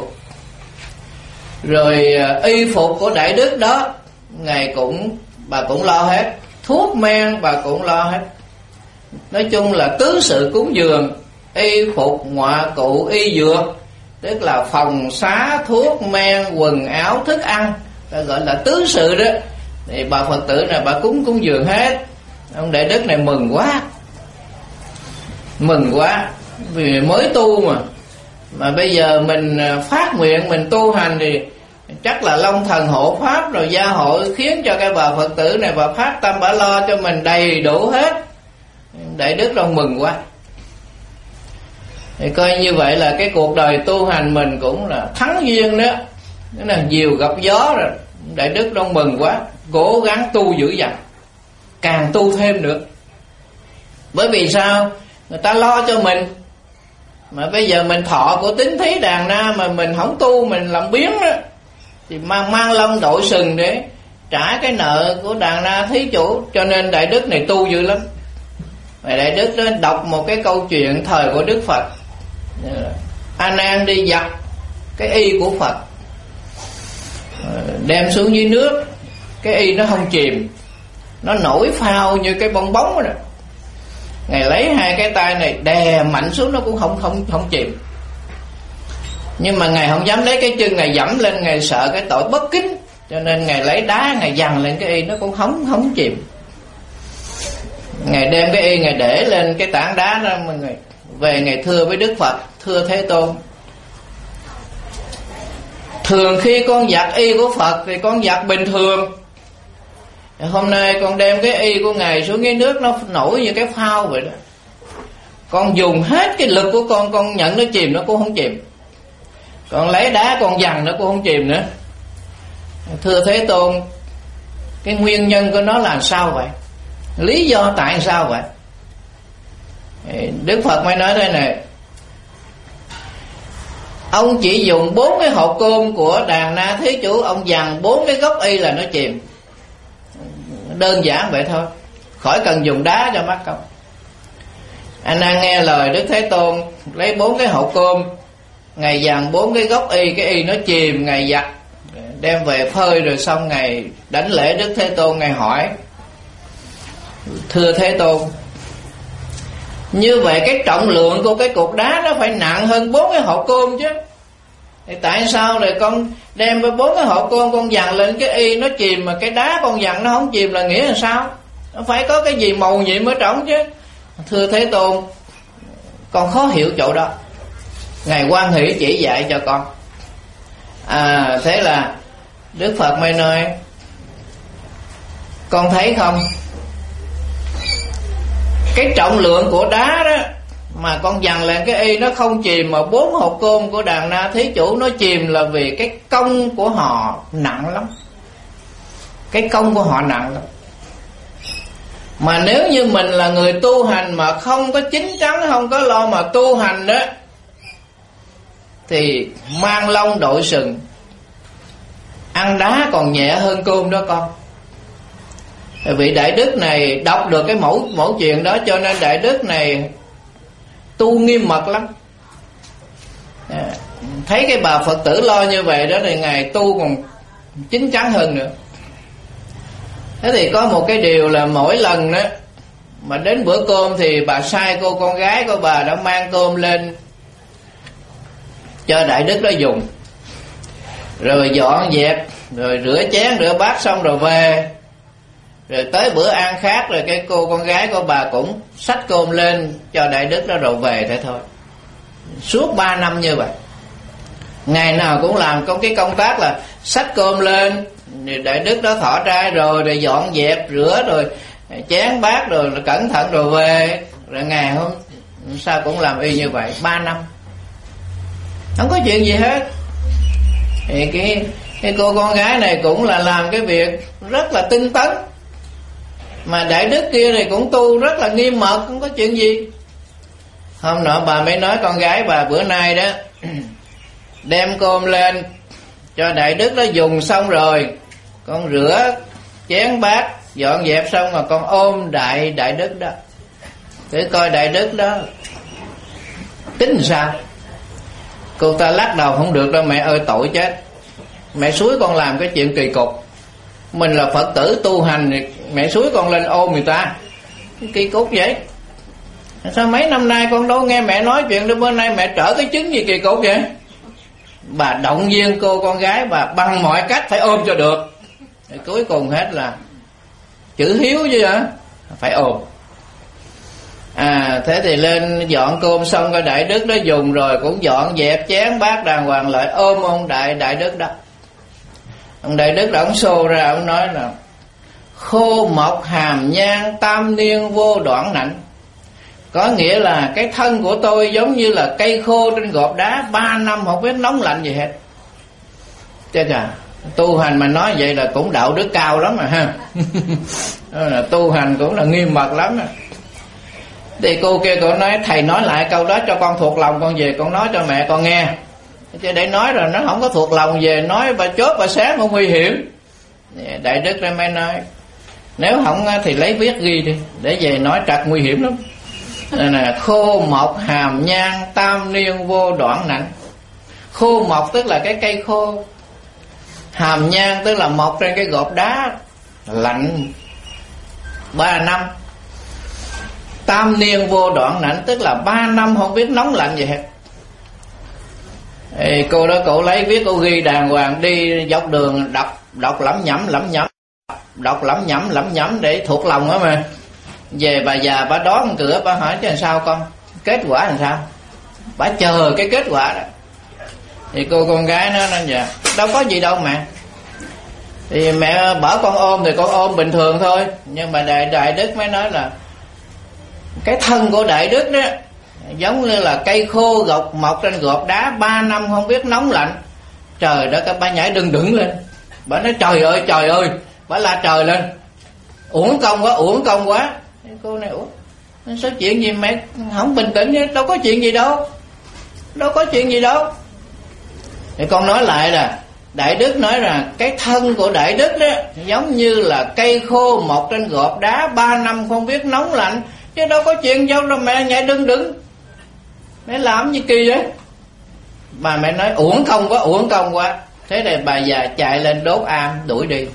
Rồi y phục của đại đức đó ngài cũng bà cũng lo hết, thuốc men bà cũng lo hết. Nói chung là tứ sự cúng dường, y phục, ngoại cụ, y dược, tức là phòng xá, thuốc men, quần áo, thức ăn, ta gọi là tứ sự đó. Thì bà Phật tử này bà cúng cúng dường hết. Ông đại đức này mừng quá, mừng quá, vì mới tu mà mà bây giờ mình phát nguyện mình tu hành thì chắc là long thần hộ pháp rồi gia hộ, khiến cho cái bà Phật tử này bà phát tâm bà lo cho mình đầy đủ hết. Đại đức đâu mừng quá. Thì coi như vậy là cái cuộc đời tu hành mình cũng là thắng duyên đó, nó là nhiều gặp gió rồi. Đại đức đâu mừng quá, cố gắng tu dữ dằn, càng tu thêm được. Bởi vì sao? Người ta lo cho mình, mà bây giờ mình thọ của tín thí đàn na mà mình không tu, mình làm biếng đó, thì mang mang lông đội sừng để trả cái nợ của đàn na thí chủ. Cho nên đại đức này tu dữ lắm. Và đại đức đó đọc một cái câu chuyện thời của Đức Phật. A Nan đi giặt cái y của Phật, đem xuống dưới nước, cái y nó không chìm, nó nổi phao như cái bong bóng rồi. Ngài lấy hai cái tay này đè mạnh xuống, nó cũng không không không chìm. Nhưng mà ngài không dám lấy cái chân ngài dẫm lên, ngài sợ cái tội bất kính, cho nên ngài lấy đá ngài giằng lên cái y, nó cũng không không chìm. Ngài đem cái y ngài để lên cái tảng đá đó, mà ngài về ngài thưa với Đức Phật: thưa Thế Tôn, thường khi con giặt y của Phật thì con giặt bình thường, hôm nay con đem cái y của ngài xuống cái nước nó nổi như cái phao vậy đó, con dùng hết cái lực của con, con nhận nó chìm nó cũng không chìm, con lấy đá con giằng nó cũng không chìm nữa. Thưa Thế Tôn, cái nguyên nhân của nó là sao vậy? Lý do tại sao vậy? Đức Phật mới nói đây này: ông chỉ dùng bốn cái hộp cơm của đàn na thí chủ, ông dằn bốn cái gốc y là nó chìm. Đơn giản vậy thôi, khỏi cần dùng đá cho mắc công. Anh đang nghe lời Đức Thế Tôn, lấy bốn cái hộp cơm, ngài dằn bốn cái gốc y, cái y nó chìm, ngài giặt đem về phơi, rồi xong ngài đảnh lễ Đức Thế Tôn. Ngài hỏi: thưa Thế Tôn, như vậy cái trọng lượng của cái cục đá nó phải nặng hơn bốn cái hộp cơm chứ, thì tại sao rồi con đem với bốn cái hộp cơm con dằn lên cái y nó chìm, mà cái đá con dằn nó không chìm là nghĩa là sao? Nó phải có cái gì màu nhiệm ở trong chứ. Thưa Thế Tôn, con khó hiểu chỗ đó, ngài hoan hỷ chỉ dạy cho con. À thế là Đức Phật mới nói: con thấy không, cái trọng lượng của đá đó mà con dằn lên cái y nó không chìm, mà bốn hộp cơm của đàn na thí chủ nó chìm là vì cái công của họ nặng lắm. Cái công của họ nặng lắm. Mà nếu như mình là người tu hành mà không có chín chắn, không có lo mà tu hành đó, thì mang lông đội sừng, ăn đá còn nhẹ hơn cơm đó con. Vị đại đức này đọc được cái mẫu mẫu chuyện đó, cho nên đại đức này tu nghiêm mật lắm. À, thấy cái bà Phật tử lo như vậy đó thì ngài tu còn chín chắn hơn nữa. Thế thì có một cái điều là mỗi lần đó mà đến bữa cơm thì bà sai cô con gái của bà đã mang cơm lên cho đại đức đó dùng, rồi dọn dẹp, rồi rửa chén rửa bát xong rồi về. Rồi tới bữa ăn khác rồi cái cô con gái của bà cũng xách cơm lên cho đại đức đó rồi về thế thôi. Suốt ba năm như vậy, ngày nào cũng làm có cái công tác là xách cơm lên, rồi đại đức đó thọ trai rồi, rồi dọn dẹp rửa rồi chén bát rồi cẩn thận rồi về. Rồi ngày hôm sao cũng làm y như vậy. Ba năm không có chuyện gì hết. Thì cái, cái cô con gái này cũng là làm cái việc rất là tinh tấn, mà đại đức kia thì cũng tu rất là nghiêm mật, không có chuyện gì. Hôm nọ bà mới nói con gái bà bữa nay đó đem cơm lên cho đại đức đó dùng xong rồi, con rửa chén bát dọn dẹp xong rồi con ôm đại đại đức đó để coi đại đức đó tính sao. Cô ta lắc đầu: không được đâu mẹ ơi, tội chết. Mẹ xúi con làm cái chuyện kỳ cục. Mình là Phật tử tu hành, mẹ xúi con lên ôm người ta, kỳ cục vậy. Sao mấy năm nay con đâu nghe mẹ nói chuyện đó, bữa nay mẹ trở cái chứng gì kỳ cục vậy? Bà động viên cô con gái bà bằng mọi cách phải ôm cho được. Thì cuối cùng hết là chữ hiếu chứ hả, phải ôm. À thế thì lên dọn cơm xong, cái đại đức đó dùng rồi cũng dọn dẹp chén bát đàng hoàng lại, ôm ông đại đại đức đó. Ông đại đức đó ông xô ra, ông nói là khô mọc hàm nhang tam niên vô đoạn nạnh. Có nghĩa là cái thân của tôi giống như là cây khô trên gọt đá, ba năm không biết nóng lạnh gì hết. Chết à, tu hành mà nói vậy là cũng đạo đức cao lắm mà ha. Là tu hành cũng là nghiêm mật lắm. Thì cô kia cô nói thầy nói lại câu đó cho con thuộc lòng, con về con nói cho mẹ con nghe. Chứ để nói rồi nó không có thuộc lòng, về nói bà chốt bà sáng cũng nguy hiểm. Đại đức ra mới nói nếu không thì lấy viết ghi đi, để về nói trật nguy hiểm lắm. Nên là khô mọc hàm nhang tam niên vô đoạn nạnh. Khô mọc tức là cái cây khô, hàm nhang tức là mọc trên cái gọt đá lạnh ba năm, tam niên vô đoạn nạnh tức là ba năm không biết nóng lạnh gì hết. Ê, cô đó cổ lấy viết cô ghi đàng hoàng, đi dọc đường đọc đọc lẩm nhẩm lẩm nhẩm đọc lẩm nhẩm lẩm nhẩm để thuộc lòng đó mà. Về bà già bà đón cửa, bà hỏi chứ làm sao con, kết quả làm sao, bà chờ cái kết quả đó. Thì cô con gái nó nói dạ đâu có gì đâu mẹ, thì mẹ bảo con ôm thì con ôm bình thường thôi. Nhưng mà đại đại đức mới nói là cái thân của đại đức đó giống như là cây khô gọt mọc trên gọt đá, ba năm không biết nóng lạnh. Trời đất, bà nhảy đừng đứng lên, bà nói trời ơi trời ơi, bà la trời lên, uổng công quá uổng công quá. Cô này ủa sao chuyện gì mẹ không bình tĩnh chứ, đâu có chuyện gì đâu, đâu có chuyện gì đâu. Thì con nói lại là đại đức nói rằng cái thân của đại đức đó giống như là cây khô mọc trên gọt đá, ba năm không biết nóng lạnh, chứ đâu có chuyện đâu đâu mẹ nhảy đứng đứng, mẹ làm gì kỳ vậy. Bà mẹ nói uổng công quá uổng công quá. Thế thì bà già chạy lên đốt am đuổi đi.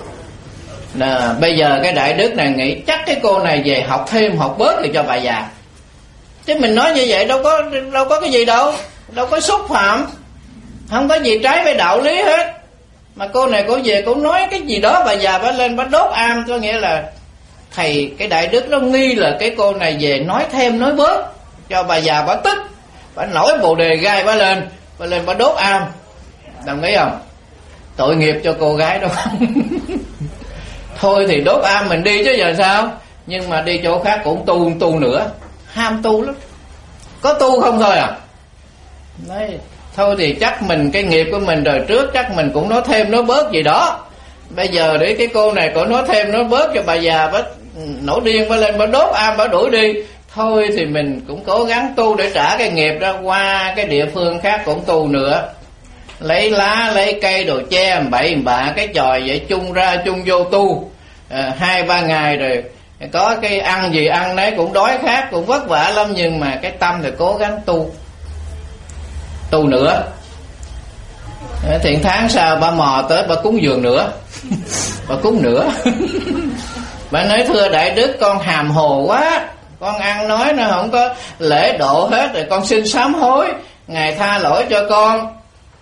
Nè, bây giờ cái đại đức này nghĩ chắc cái cô này về học thêm học bớt thì cho bà già. Chứ mình nói như vậy đâu có đâu có cái gì đâu, đâu có xúc phạm, không có gì trái với đạo lý hết. Mà cô này cô về cô nói cái gì đó, bà già bà lên bà đốt am, có nghĩa là thầy cái đại đức nó nghi là cái cô này về nói thêm nói bớt, cho bà già bà tức, bà nổi bồ đề gai bà lên, bà lên bà đốt am. Đồng ý không? Tội nghiệp cho cô gái đó. Thôi thì đốt am mình đi chứ giờ sao. Nhưng mà đi chỗ khác cũng tu tu nữa, ham tu lắm, có tu không thôi à. Đấy, thôi thì chắc mình cái nghiệp của mình đời trước chắc mình cũng nói thêm nói bớt gì đó. Bây giờ để cái cô này cổ nói thêm nói bớt cho bà già bà nổi điên bà lên bà đốt am bà đuổi đi. Thôi thì mình cũng cố gắng tu để trả cái nghiệp đó, qua cái địa phương khác cũng tu nữa, lấy lá lấy cây đồ che bậy bạ cái chòi vậy, chung ra chung vô tu à, hai ba ngày rồi có cái ăn gì ăn đấy, cũng đói khát cũng vất vả lắm, nhưng mà cái tâm thì cố gắng tu tu nữa. Thiện tháng sau bà mò tới bà cúng dường nữa. Bà cúng nữa. Bà nói thưa đại đức con hàm hồ quá, con ăn nói nó không có lễ độ hết rồi, con xin sám hối, ngài tha lỗi cho con.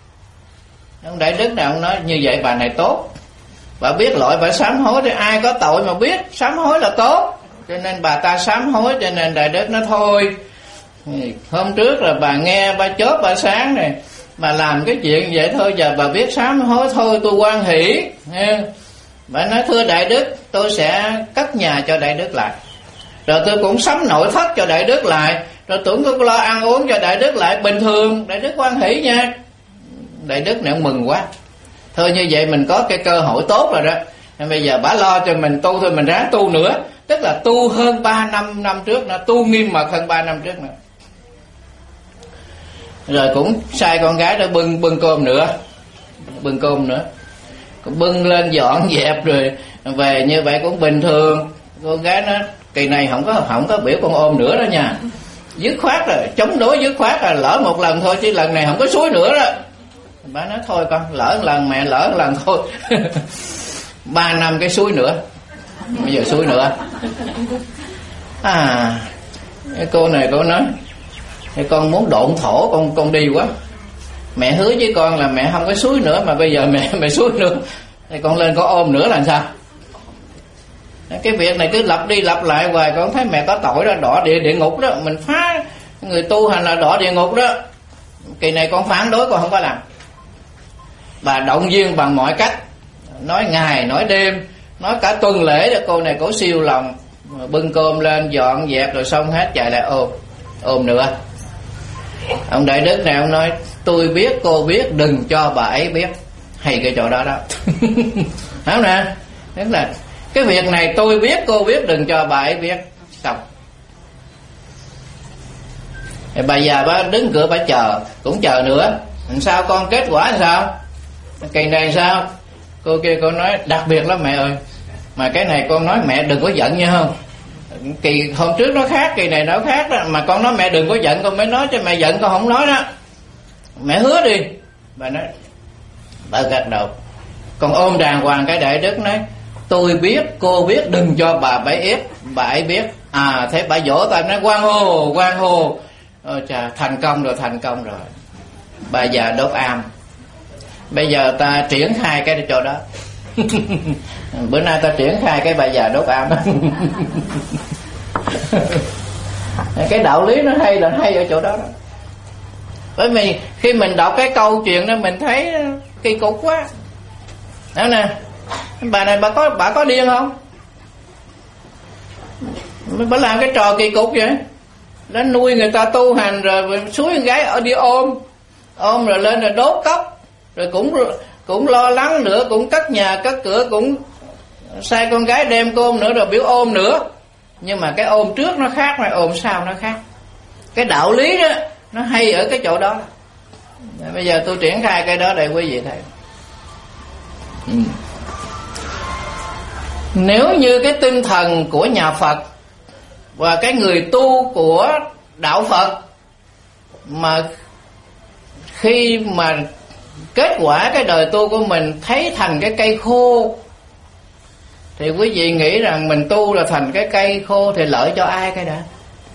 Ông đại đức nào ông nói như vậy bà này tốt, bà biết lỗi bà sám hối, thì ai có tội mà biết sám hối là tốt, cho nên bà ta sám hối. Cho nên đại đức nói thôi, hôm trước là bà nghe bà chốt bà sáng này, bà làm cái chuyện vậy thôi, giờ bà biết sám hối thôi tôi hoan hỷ. Bà nói thưa đại đức tôi sẽ cất nhà cho đại đức lại, rồi tôi cũng sắm nội thất cho đại đức lại, rồi tưởng có lo ăn uống cho Đại Đức lại bình thường. Đại Đức hoan hỷ nha. Đại Đức này mừng quá. Thôi như vậy mình có cái cơ hội tốt rồi đó. Nên bây giờ bả lo cho mình tu thôi, mình ráng tu nữa. Tức là tu hơn ba năm năm trước nữa, tu nghiêm mật hơn ba năm trước nữa. Rồi cũng sai con gái đó bưng bưng cơm nữa, bưng cơm nữa, cũng bưng lên dọn dẹp rồi về. Như vậy cũng bình thường. Con gái nó kỳ này không có không có biểu con ôm nữa đó nha, dứt khoát rồi, chống đối dứt khoát rồi. Lỡ một lần thôi chứ lần này không có suối nữa đó. Bà nói thôi con, lỡ một lần mẹ lỡ một lần thôi. Ba năm cái suối nữa, bây giờ suối nữa. À, cái cô này cô nói con muốn độn thổ, con con đi quá. Mẹ hứa với con là mẹ không có suối nữa, mà bây giờ mẹ mẹ suối nữa thì con lên con ôm nữa là sao? Cái việc này cứ lặp đi lặp lại hoài. Con thấy mẹ có tội đó, đọa địa địa ngục đó. Mình phá người tu hành là đọa địa ngục đó. Kỳ này con phản đối, con không có làm. Bà động viên bằng mọi cách, nói ngày nói đêm, nói cả tuần lễ đó. Cô này cổ siêu lòng, bưng cơm lên dọn dẹp rồi xong hết chạy lại ôm ôm nữa. Ông Đại Đức này ông nói tôi biết cô biết, đừng cho bà ấy biết. Hay cái chỗ đó đó. Đúng không nè? Tức là cái việc này tôi biết cô biết, đừng cho bà ấy biết. Xong. Bà già bà đứng cửa bà chờ, cũng chờ nữa. Sao con, kết quả sao? Kỳ này sao? Cô kia cô nói đặc biệt lắm mẹ ơi. Mà cái này con nói mẹ đừng có giận nha không? Kỳ hôm trước nó khác, kỳ này nó khác đó. Mà con nói mẹ đừng có giận, con mới nói cho mẹ giận con không nói đó. Mẹ hứa đi. Bà nói, bà gật đầu. Con ôm đàng hoàng cái Đại Đức nói tôi biết cô biết, đừng cho bà bảy ép. Bà ấy biết. À thế bà vỗ tay nói quan hô quan hô. Ôi chà, thành công rồi, thành công rồi. Bà già đốt am. Bây giờ ta triển khai cái chỗ đó. Bữa nay ta triển khai cái bà già đốt am. Cái đạo lý nó hay là hay ở chỗ đó đó. Bởi vì khi mình đọc cái câu chuyện đó mình thấy kỳ cục quá. Đó nè, bà này bà có bà có điên không? Bà làm cái trò kỳ cục vậy. Nó nuôi người ta tu hành rồi suối con gái ở đi ôm, ôm rồi lên rồi đốt cốc, rồi cũng cũng lo lắng nữa, cũng cất nhà cất cửa, cũng sai con gái đem cơm nữa rồi biểu ôm nữa. Nhưng mà cái ôm trước nó khác, mà ôm sau nó khác. Cái đạo lý đó nó hay ở cái chỗ đó. Bây giờ tôi triển khai cái đó để quý vị thấy. Ừ. Nếu như cái tinh thần của nhà Phật và cái người tu của đạo Phật mà khi mà kết quả cái đời tu của mình thấy thành cái cây khô, thì quý vị nghĩ rằng mình tu là thành cái cây khô thì lợi cho ai cái đã?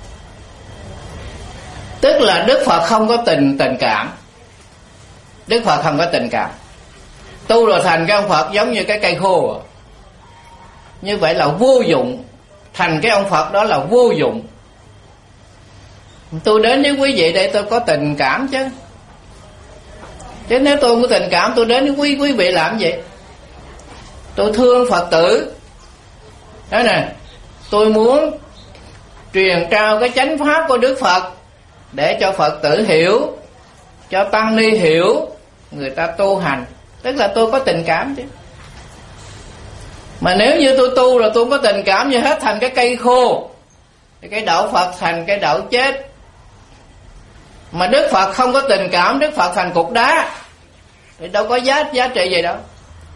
Tức là Đức Phật không có tình tình cảm. Đức Phật không có tình cảm. Tu rồi thành cái ông Phật giống như cái cây khô. Như vậy là vô dụng. Thành cái ông Phật đó là vô dụng. Tôi đến với quý vị đây tôi có tình cảm chứ. Chứ nếu tôi không có tình cảm tôi đến với quý, quý vị làm gì? Tôi thương Phật tử. Đó nè, tôi muốn truyền trao cái chánh pháp của Đức Phật để cho Phật tử hiểu, cho tăng ni hiểu, người ta tu hành. Tức là tôi có tình cảm chứ. Mà nếu như tôi tu rồi tôi không có tình cảm như hết, thành cái cây khô, thì cái đạo Phật thành cái đạo chết. Mà Đức Phật không có tình cảm, Đức Phật thành cục đá, thì đâu có giá giá trị gì đâu.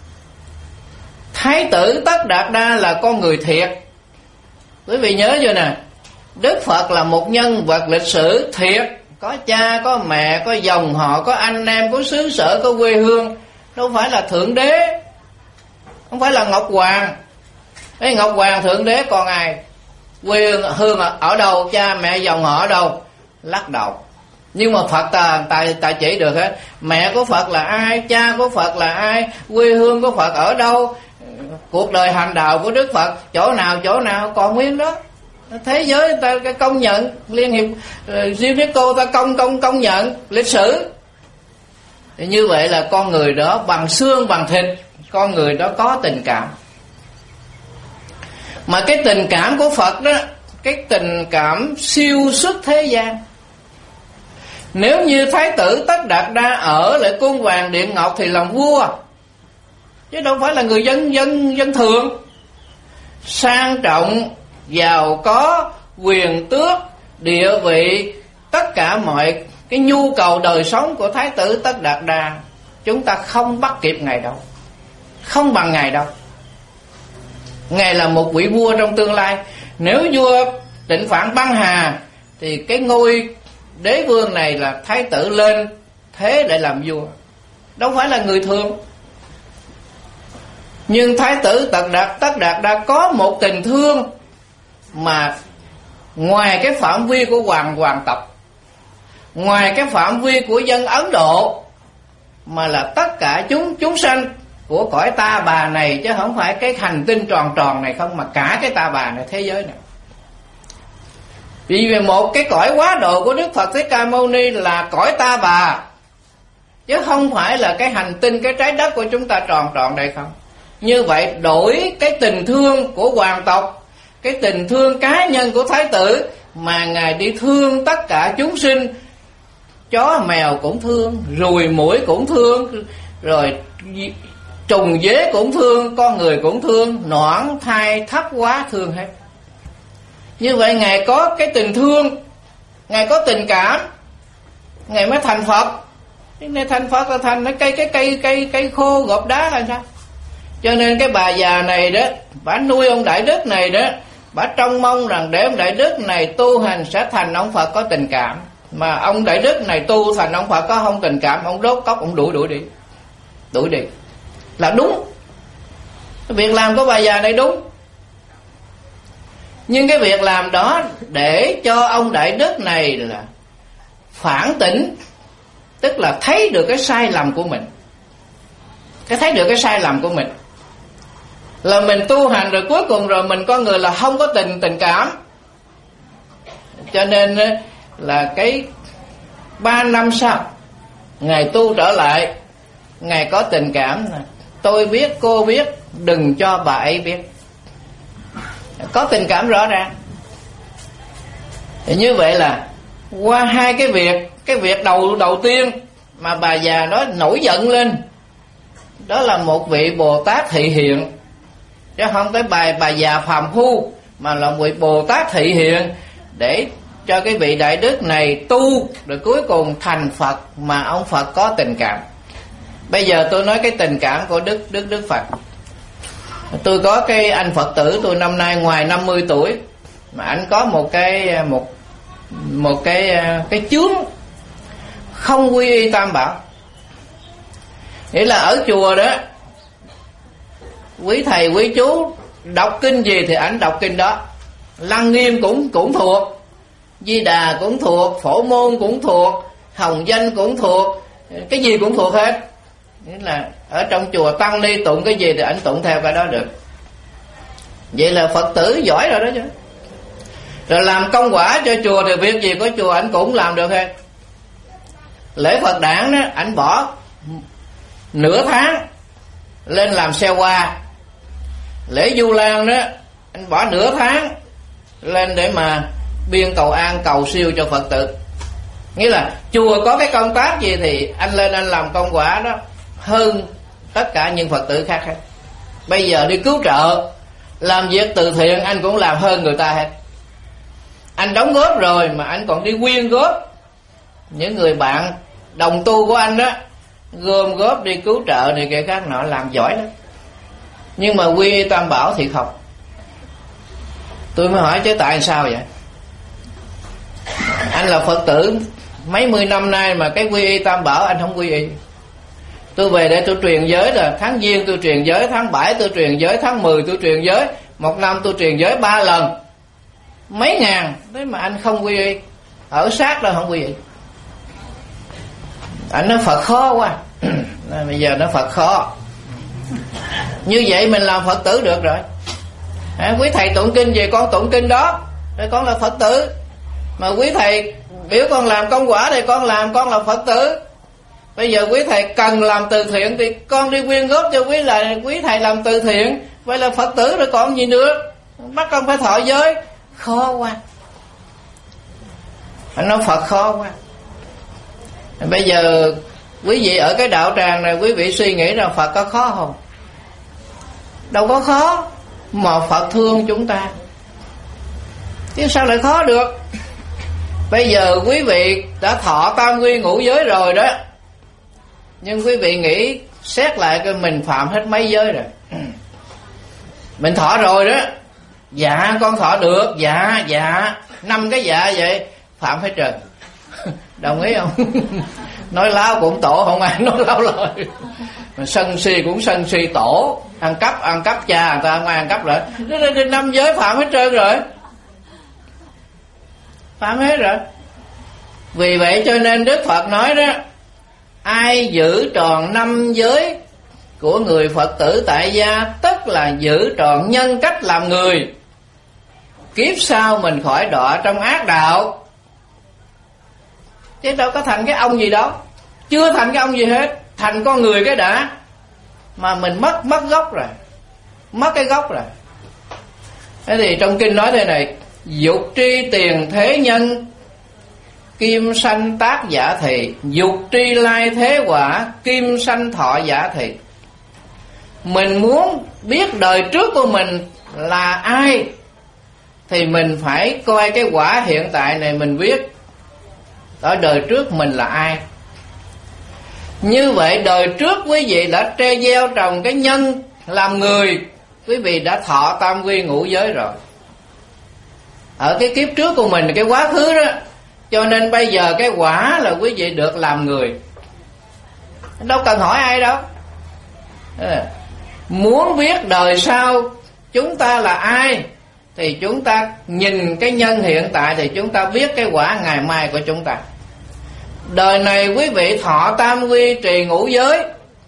Thái tử Tất Đạt Đa là con người thiệt. Quý vị nhớ chưa nè, Đức Phật là một nhân vật lịch sử thiệt, có cha, có mẹ, có dòng họ, có anh em, có xứ sở, có quê hương. Đâu phải là thượng đế, không phải là Ngọc Hoàng. Cái Ngọc Hoàng thượng đế còn ai? Quê hương ở đâu, cha mẹ dòng họ ở đâu? Lắc đầu. Nhưng mà Phật ta, ta, ta chỉ được hết. Mẹ của Phật là ai, cha của Phật là ai, quê hương của Phật ở đâu, cuộc đời hành đạo của Đức Phật chỗ nào chỗ nào còn nguyên đó. Thế giới ta công nhận, Liên hiệp uh, UNESCO ta công công công nhận lịch sử. Thì như vậy là con người đó bằng xương bằng thịt, con người đó có tình cảm. Mà cái tình cảm của Phật đó cái tình cảm siêu xuất thế gian. Nếu như Thái tử Tất Đạt Đa ở lại cung vàng điện ngọc thì làm vua, chứ đâu phải là người dân dân dân thường. Sang trọng, giàu có, quyền tước, địa vị, tất cả mọi cái nhu cầu đời sống của Thái tử Tất Đạt Đa, chúng ta không bắt kịp Ngài đâu, không bằng Ngài đâu. Ngài là một vị vua trong tương lai. Nếu vua Tịnh Phạn băng hà thì cái ngôi đế vương này là Thái tử lên thế để làm vua, đâu phải là người thường. Nhưng Thái tử Tất Đạt Tất Đạt Đa có một tình thương mà ngoài cái phạm vi của hoàng hoàng tộc, ngoài cái phạm vi của dân Ấn Độ, mà là tất cả chúng chúng sanh của cõi ta bà này, chứ không phải cái hành tinh tròn tròn này không, mà cả cái ta bà này, thế giới này. Vì một cái cõi quá độ của Đức Phật Thích Ca Mâu Ni là cõi ta bà, chứ không phải là cái hành tinh, cái trái đất của chúng ta tròn tròn đây không. Như vậy đổi cái tình thương của hoàng tộc, cái tình thương cá nhân của Thái tử, mà Ngài đi thương tất cả chúng sinh. Chó mèo cũng thương, ruồi muỗi cũng thương, rồi trùng dế cũng thương, con người cũng thương, nõn thai thấp quá thương hết. Như vậy Ngài có cái tình thương, Ngài có tình cảm, Ngài mới thành Phật. Nên thành Phật là thành cái cây cái cây cây cây khô gọt đá là sao? Cho nên cái bà già này đó, bà nuôi ông Đại Đức này đó, bà trông mong rằng để ông Đại Đức này tu hành sẽ thành ông Phật có tình cảm. Mà ông Đại Đức này tu thành ông Phật có không tình cảm, ông đốt cốc, ông đuổi đuổi đi, đuổi đi là đúng. Cái việc làm của bà già này đúng. Nhưng cái việc làm đó để cho ông Đại Đức này là phản tỉnh, tức là thấy được cái sai lầm của mình. Cái thấy được cái sai lầm của mình là mình tu hành rồi cuối cùng rồi mình con người là không có tình tình cảm. Cho nên là cái ba năm sau Ngài tu trở lại, Ngài có tình cảm. Tôi biết, cô biết, đừng cho bà ấy biết. Có tình cảm rõ ràng. Thì như vậy là qua hai cái việc, cái việc đầu đầu tiên mà bà già đó nổi giận lên, đó là một vị Bồ Tát thị hiện, chứ không tới bà bà già phàm phu, mà là một vị Bồ Tát thị hiện để cho cái vị Đại Đức này tu rồi cuối cùng thành Phật, mà ông Phật có tình cảm. Bây giờ tôi nói cái tình cảm của Đức Đức Đức Phật. Tôi có cái anh Phật tử tôi năm nay ngoài năm mươi tuổi, mà anh có một cái một một cái cái chướng không quy y Tam Bảo. Nghĩa là ở chùa đó, quý thầy quý chú đọc kinh gì thì ảnh đọc kinh đó, Lăng Nghiêm cũng cũng thuộc, Di Đà cũng thuộc, Phổ Môn cũng thuộc, Hồng Danh cũng thuộc, cái gì cũng thuộc hết. Nghĩa là ở trong chùa tăng ni tụng cái gì thì ảnh tụng theo cái đó được. Vậy là Phật tử giỏi rồi đó chứ. Rồi làm công quả cho chùa thì việc gì của chùa ảnh cũng làm được hết. Lễ Phật đản đó ảnh bỏ nửa tháng lên làm xe hoa. Lễ Du Lan đó anh bỏ nửa tháng lên để mà biên cầu an cầu siêu cho Phật tử. Nghĩa là chùa có cái công tác gì thì anh lên anh làm công quả đó hơn tất cả những Phật tử khác hết. Bây giờ đi cứu trợ, làm việc từ thiện anh cũng làm hơn người ta hết. Anh đóng góp rồi mà anh còn đi quyên góp. Những người bạn đồng tu của anh đó gom góp đi cứu trợ này kia khác nọ, làm giỏi lắm. Nhưng mà quy y Tam Bảo thì không. Tôi mới hỏi chứ tại sao vậy? Anh là Phật tử mấy mươi năm nay mà cái quy y Tam Bảo anh không quy y. Tôi về để tôi truyền giới rồi, tháng Giêng tôi truyền giới, tháng bảy tôi truyền giới, tháng mười tôi truyền giới, một năm tôi truyền giới ba lần, mấy ngàn, thế mà anh không quy y, ở sát đâu không quy y. Anh nói Phật khó quá. Bây giờ nó Phật khó. Như vậy mình làm Phật tử được rồi. À, quý thầy tụng kinh gì con tụng kinh đó, rồi con là Phật tử. Mà quý thầy biểu con làm công quả thì con làm, con là Phật tử. Bây giờ quý thầy cần làm từ thiện thì con đi quyên góp cho quý là quý thầy làm từ thiện. Vậy là Phật tử rồi còn gì nữa. Bắt con phải thọ giới, khó quá. Phải nói Phật khó quá. Bây giờ quý vị ở cái đạo tràng này, quý vị suy nghĩ rằng Phật có khó không? Đâu có khó, mà Phật thương chúng ta, chứ sao lại khó được. Bây giờ quý vị đã thọ tam quy ngũ giới rồi đó, nhưng quý vị nghĩ xét lại coi mình phạm hết mấy giới rồi. Mình thọ rồi đó. Dạ con thọ được. Dạ dạ năm cái dạ vậy phạm hết trơn. Đồng ý không? Nói láo cũng tổ, không ai nói láo lời. Mà sân si cũng sân si tổ. Ăn cắp ăn cắp cha người ta, không ai ăn cắp rồi. Năm giới phạm hết trơn rồi, phạm hết rồi. Vì vậy cho nên Đức Phật nói đó, ai giữ tròn năm giới của người Phật tử tại gia, tức là giữ tròn nhân cách làm người, kiếp sau mình khỏi đọa trong ác đạo. Chứ đâu có thành cái ông gì đâu, chưa thành cái ông gì hết, thành con người cái đã. Mà mình mất mất gốc rồi, mất cái gốc rồi. Thế thì trong kinh nói thế này: dục tri tiền thế nhân, kim sanh tác giả thị. Dục tri lai thế quả, kim sanh thọ giả thị. Mình muốn biết đời trước của mình là ai thì mình phải coi cái quả hiện tại này mình biết ở đời trước mình là ai. Như vậy đời trước quý vị đã tre gieo trồng cái nhân làm người, quý vị đã thọ tam quy ngũ giới rồi ở cái kiếp trước của mình, cái quá khứ đó. Cho nên bây giờ cái quả là quý vị được làm người, đâu cần hỏi ai đâu. Muốn biết đời sau chúng ta là ai thì chúng ta nhìn cái nhân hiện tại thì chúng ta biết cái quả ngày mai của chúng ta. Đời này quý vị thọ tam quy trì ngũ giới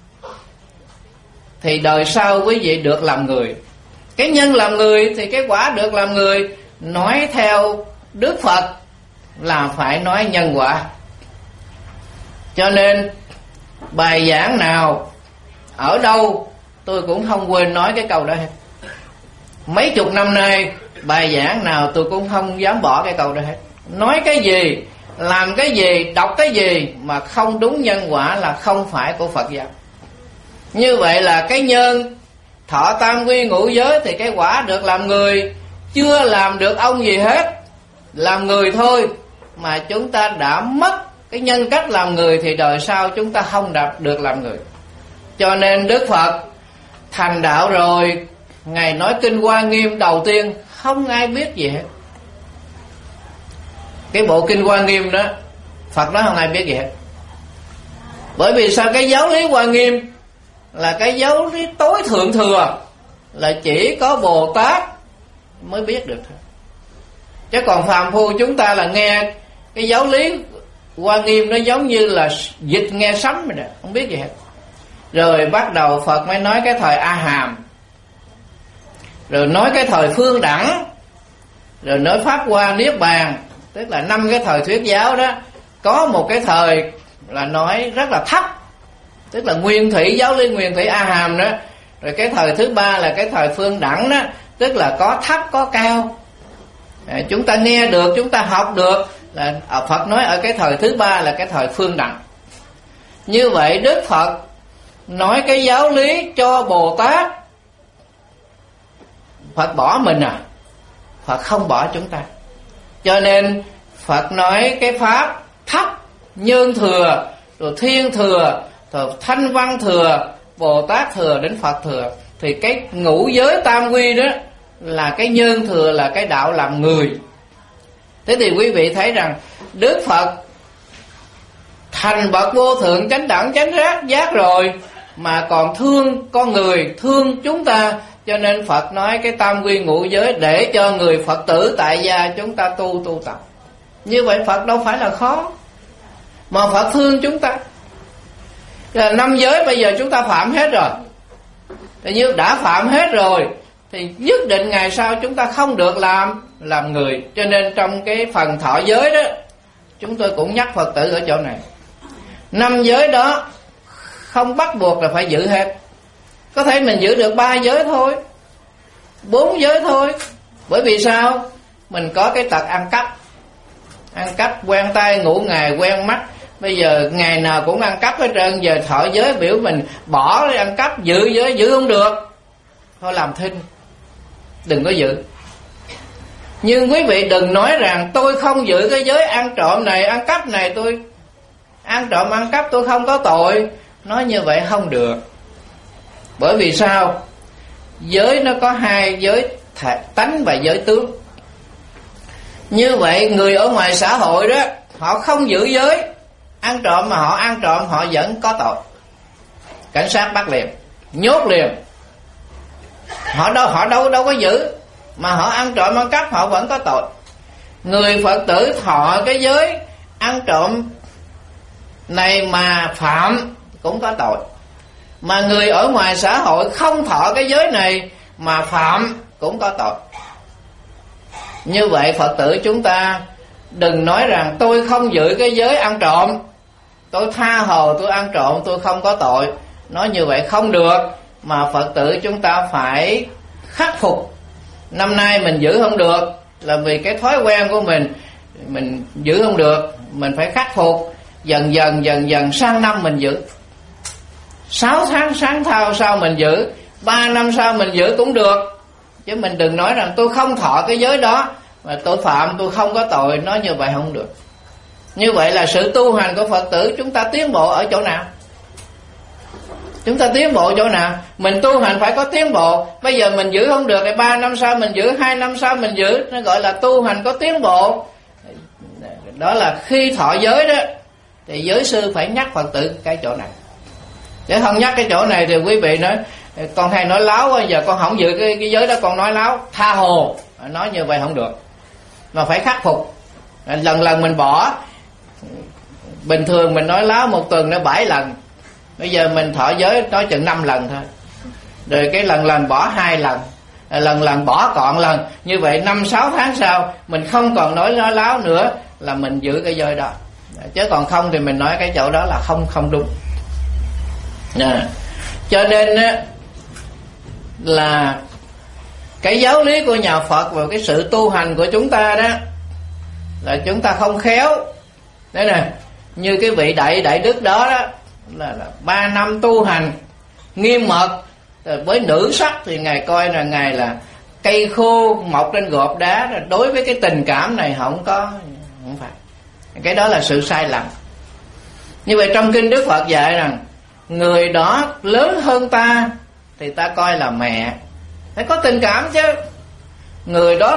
thì đời sau quý vị được làm người. Cái nhân làm người thì cái quả được làm người. Nói theo Đức Phật là phải nói nhân quả. Cho nên bài giảng nào ở đâu tôi cũng không quên nói cái câu đó hết. Mấy chục năm nay bài giảng nào tôi cũng không dám bỏ cái câu đó hết. Nói cái gì, làm cái gì, đọc cái gì mà không đúng nhân quả là không phải của Phật giáo. Như vậy là cái nhân thọ tam quy ngũ giới thì cái quả được làm người, chưa làm được ông gì hết, làm người thôi. Mà chúng ta đã mất cái nhân cách làm người thì đời sau chúng ta không đạt được làm người. Cho nên Đức Phật thành đạo rồi, Ngài nói kinh Hoa Nghiêm đầu tiên không ai biết gì hết. Cái bộ kinh Hoa Nghiêm đó Phật nói không ai biết gì hết. Bởi vì sao? Cái giáo lý Hoa Nghiêm là cái giáo lý tối thượng thừa, là chỉ có Bồ Tát mới biết được thôi. Chứ còn phàm phu chúng ta là nghe cái giáo lý Hoa Nghiêm nó giống như là dịch nghe sấm rồi đó, không biết gì hết. Rồi bắt đầu Phật mới nói cái thời A Hàm, rồi nói cái thời Phương Đẳng, rồi nói Pháp Hoa Niết Bàn. Tức là năm cái thời thuyết giáo đó, có một cái thời là nói rất là thấp, tức là nguyên thủy, giáo lý nguyên thủy A Hàm đó. Rồi cái thời thứ ba là cái thời Phương Đẳng đó, tức là có thấp có cao. À, chúng ta nghe được, chúng ta học được. Là Phật nói ở cái thời thứ ba là cái thời Phương Đẳng. Như vậy Đức Phật nói cái giáo lý cho Bồ Tát. Phật bỏ mình à? Phật không bỏ chúng ta. Cho nên Phật nói cái pháp thấp, nhân thừa, rồi thiên thừa, rồi thanh văn thừa, Bồ Tát thừa đến Phật thừa. Thì cái ngũ giới tam quy đó là cái nhân thừa, là cái đạo làm người. Thế thì quý vị thấy rằng Đức Phật thành bậc vô thượng chánh đẳng chánh giác giác rồi mà còn thương con người, thương chúng ta. Cho nên Phật nói cái tam quy ngũ giới để cho người Phật tử tại gia chúng ta tu tu tập. Như vậy Phật đâu phải là khó, mà Phật thương chúng ta. Là năm giới bây giờ chúng ta phạm hết rồi, thì như đã phạm hết rồi thì nhất định ngày sau chúng ta không được làm làm người. Cho nên trong cái phần thọ giới đó, chúng tôi cũng nhắc Phật tử ở chỗ này, năm giới đó không bắt buộc là phải giữ hết. Có thể mình giữ được ba giới thôi, bốn giới thôi. Bởi vì sao? mình có cái tật ăn cắp. Ăn cắp quen tay ngủ ngày quen mắt. Bây giờ ngày nào cũng ăn cắp hết trơn. Giờ thọ giới biểu mình bỏ đi ăn cắp, giữ giới giữ không được, thôi làm thinh, đừng có giữ. Nhưng quý vị đừng nói rằng tôi không giữ cái giới ăn trộm này, ăn cắp này, tôi ăn trộm ăn cắp tôi không có tội. Nói như vậy không được. Bởi vì sao? Giới nó có hai giới tánh và giới tướng. Như vậy người ở ngoài xã hội đó, họ không giữ giới ăn trộm mà họ ăn trộm, họ vẫn có tội. Cảnh sát bắt liền, nhốt liền. Họ đâu họ đâu đâu có giữ, mà họ ăn trộm ăn cắp họ vẫn có tội. Người Phật tử thọ cái giới ăn trộm này mà phạm cũng có tội. Mà người ở ngoài xã hội không thọ cái giới này mà phạm cũng có tội. Như vậy Phật tử chúng ta đừng nói rằng tôi không giữ cái giới ăn trộm, tôi tha hồ tôi ăn trộm tôi không có tội. Nói như vậy không được, mà Phật tử chúng ta phải khắc phục. Năm nay mình giữ không được là vì cái thói quen của mình, mình giữ không được, mình phải khắc phục. Dần dần dần dần sang năm mình giữ, sáu tháng sáng thao sau mình giữ, ba năm sau mình giữ cũng được. Chứ mình đừng nói rằng tôi không thọ cái giới đó mà tôi phạm tôi không có tội. Nói như vậy không được. Như vậy là sự tu hành của Phật tử chúng ta tiến bộ ở chỗ nào? Chúng ta tiến bộ chỗ nào? Mình tu hành phải có tiến bộ. Bây giờ mình giữ không được thì ba năm sau mình giữ, hai năm sau mình giữ. Nó gọi là tu hành có tiến bộ. Đó là khi thọ giới đó thì giới sư phải nhắc Phật tử cái chỗ này. Chứ không nhắc cái chỗ này thì quý vị nói con hay nói láo, giờ con không giữ cái, cái giới đó con nói láo, tha hồ. Nói như vậy không được, mà phải khắc phục. Lần lần mình bỏ. Bình thường mình nói láo một tuần nó bảy lần, bây giờ mình thọ giới nói chừng năm lần thôi. Rồi cái lần lần bỏ hai lần, lần lần bỏ cọn lần. Như vậy năm sáu tháng sau mình không còn nói nói láo nữa là mình giữ cái giới đó. Chứ còn không thì mình nói cái chỗ đó là không không đúng. À, cho nên là cái giáo lý của nhà Phật và cái sự tu hành của chúng ta đó là chúng ta không khéo. Đấy nè, như cái vị đại đại đức đó, đó là, là ba năm tu hành nghiêm mật. Rồi với nữ sắc thì ngài coi là ngài là cây khô mọc trên gọt đá. Rồi đối với cái tình cảm này không có, không phải. Cái đó là sự sai lầm. Như vậy trong kinh Đức Phật dạy rằng người đó lớn hơn ta thì ta coi là mẹ, phải có tình cảm chứ. Người đó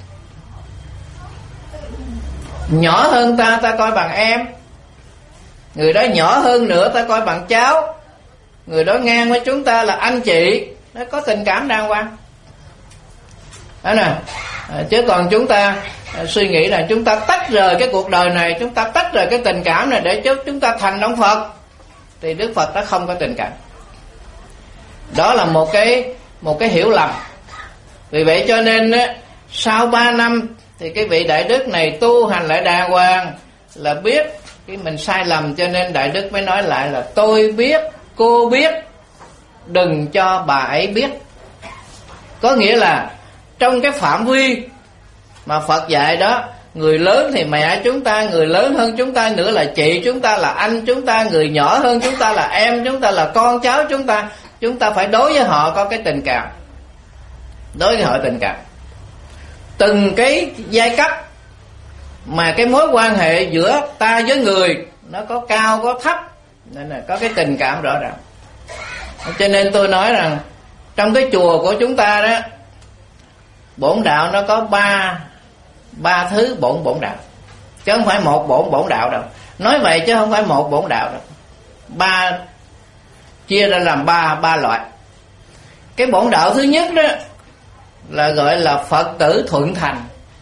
nhỏ hơn ta ta coi bằng em, người đó nhỏ hơn nữa ta coi bằng cháu, người đó ngang với chúng ta là anh chị. Nó có tình cảm đàng hoàng đó nè. À, chứ còn chúng ta à, suy nghĩ là chúng ta tách rời cái cuộc đời này, chúng ta tách rời cái tình cảm này để cho chúng ta thành ông Phật, thì Đức Phật đã không có tình cảm. Đó là một cái một cái hiểu lầm. Vì vậy cho nên á, sau ba năm thì cái vị đại đức này tu hành lại đàng hoàng, là biết cái mình sai lầm, cho nên đại đức mới nói lại là tôi biết, cô biết, đừng cho bà ấy biết. Có nghĩa là trong cái phạm vi mà Phật dạy đó, người lớn thì mẹ chúng ta, người lớn hơn chúng ta nữa là chị chúng ta, là anh chúng ta, người nhỏ hơn chúng ta là em chúng ta, là con cháu chúng ta. Chúng ta phải đối với họ có cái tình cảm, đối với họ tình cảm. Từng cái giai cấp mà cái mối quan hệ giữa ta với người nó có cao có thấp, nên là có cái tình cảm rõ ràng. Cho nên tôi nói rằng trong cái chùa của chúng ta đó, bổn đạo nó có ba ba thứ bổn bổn đạo, chứ không phải một bổn bổn đạo đâu. Nói vậy chứ không phải một bổn đạo đâu. Ba chia ra làm ba ba loại. Cái bổn đạo thứ nhất đó là gọi là Phật tử thuận thành.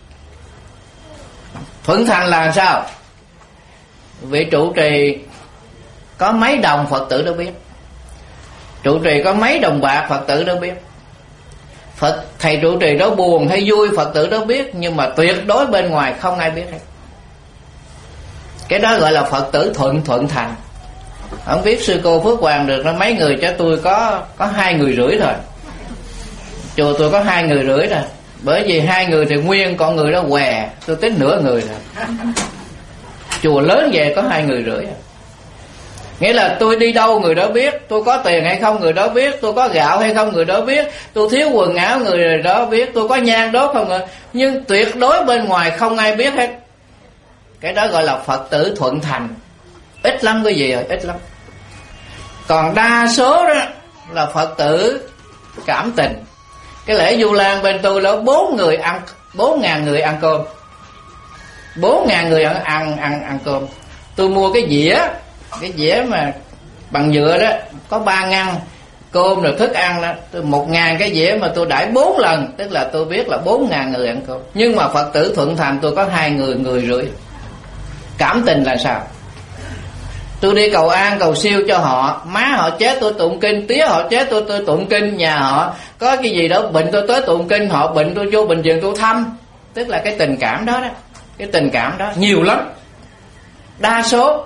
Thuận thành là sao? Vị trụ trì có mấy đồng Phật tử đâu biết, trụ trì có mấy đồng bạc Phật tử đâu biết, Phật thầy trụ trì đó buồn hay vui Phật tử đó biết, nhưng mà tuyệt đối bên ngoài không ai biết hết. Cái đó gọi là Phật tử thuận thuận thành. Không biết sư cô Phước Hoàng được nó mấy người, cho tôi có có hai người rưỡi thôi. Chùa tôi có hai người rưỡi rồi. Bởi vì hai người thì nguyên, con người đó què, tôi tính nửa người rồi. Chùa lớn về có hai người rưỡi. Nghĩa là tôi đi đâu người đó biết, tôi có tiền hay không người đó biết, tôi có gạo hay không người đó biết, tôi thiếu quần áo người đó biết, tôi có nhang đốt không người. Nhưng tuyệt đối bên ngoài không ai biết hết. Cái đó gọi là Phật tử thuận thành. Ít lắm cái gì rồi, ít lắm. Còn đa số đó là Phật tử cảm tình. Cái lễ Vu Lan bên tôi là bốn người ăn, bốn ngàn người ăn cơm, bốn ngàn người ăn ăn ăn ăn cơm. Tôi mua cái dĩa, cái dĩa mà bằng nhựa đó, có ba ngăn cơm rồi thức ăn đó, tôi một ngàn cái dĩa mà tôi đãi bốn lần, tức là tôi biết là bốn ngàn người ăn cơm. Nhưng mà Phật tử thuận thành tôi có hai người, người rưỡi. Cảm tình là sao? Tôi đi cầu an cầu siêu cho họ, má họ chết tôi tụng kinh, tía họ chết tôi tôi tụng kinh, nhà họ có cái gì đó bệnh tôi tới tụng kinh, họ bệnh tôi vô bệnh viện tôi thăm. Tức là cái tình cảm đó đó, cái tình cảm đó nhiều lắm, đa số.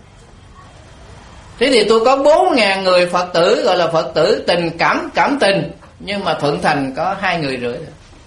Thế thì tôi có bốn ngàn người Phật tử gọi là Phật tử tình cảm, cảm tình. Nhưng mà thuận thành có hai người rưỡi.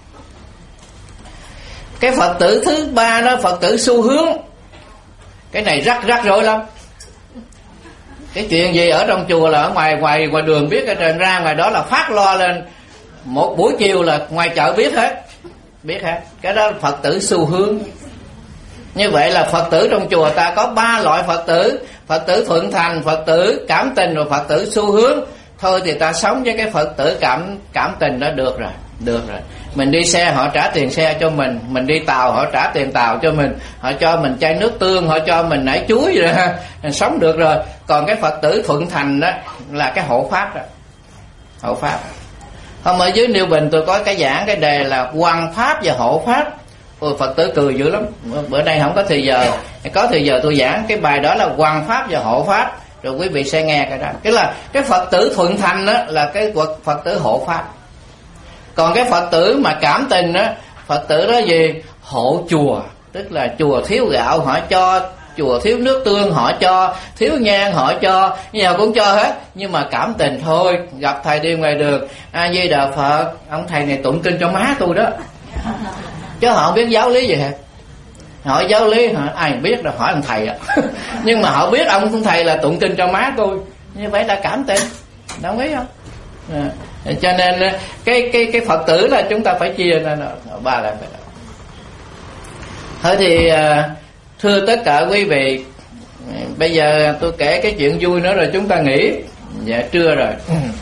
Cái Phật tử thứ ba đó, Phật tử xu hướng. Cái này rắc rắc rối lắm. Cái chuyện gì ở trong chùa là ở ngoài ngoài ngoài đường biết, cái trần ra ngoài đó là phát loa lên, một buổi chiều là ngoài chợ biết hết, biết hết. Cái đó là Phật tử xu hướng. Như vậy là Phật tử trong chùa ta có ba loại Phật tử: Phật tử thuận thành, Phật tử cảm tình, rồi Phật tử xu hướng. Thôi thì ta sống với cái Phật tử cảm cảm tình đó được rồi, được rồi. Mình đi xe họ trả tiền xe cho mình, mình đi tàu họ trả tiền tàu cho mình, họ cho mình chai nước tương, họ cho mình nải chuối rồi ha, mình sống được rồi. Còn cái Phật tử thuận thành đó là cái hộ pháp đó, hộ pháp. Hôm ở dưới New Bình tôi có cái giảng cái đề là Hoằng pháp và hộ pháp. Ôi, Phật tử cười dữ lắm. Bữa nay không có thời giờ, có thời giờ tôi giảng cái bài đó là Hoằng pháp và hộ pháp, rồi quý vị sẽ nghe cái đó. Cái là cái Phật tử thuận thành đó là cái Phật tử hộ pháp. Còn cái Phật tử mà cảm tình đó, Phật tử đó gì? Hộ chùa. Tức là chùa thiếu gạo họ cho, chùa thiếu nước tương họ cho, thiếu nhang họ cho, nhiều cũng cho hết. Nhưng mà cảm tình thôi. Gặp thầy đi ngoài đường, A Di Đà Phật, ông thầy này tụng kinh cho má tôi đó. Chứ họ không biết giáo lý gì hết. Hỏi giáo lý hả? Ai biết rồi, hỏi ông thầy ạ. Nhưng mà họ biết ông thầy là tụng kinh cho má tôi. Như vậy là cảm tình. Đồng ý không? À, cho nên cái cái cái Phật tử là chúng ta phải chia ra ba loại. Thôi thì thưa tất cả quý vị, bây giờ tôi kể cái chuyện vui nữa rồi chúng ta nghỉ. Dạ trưa rồi.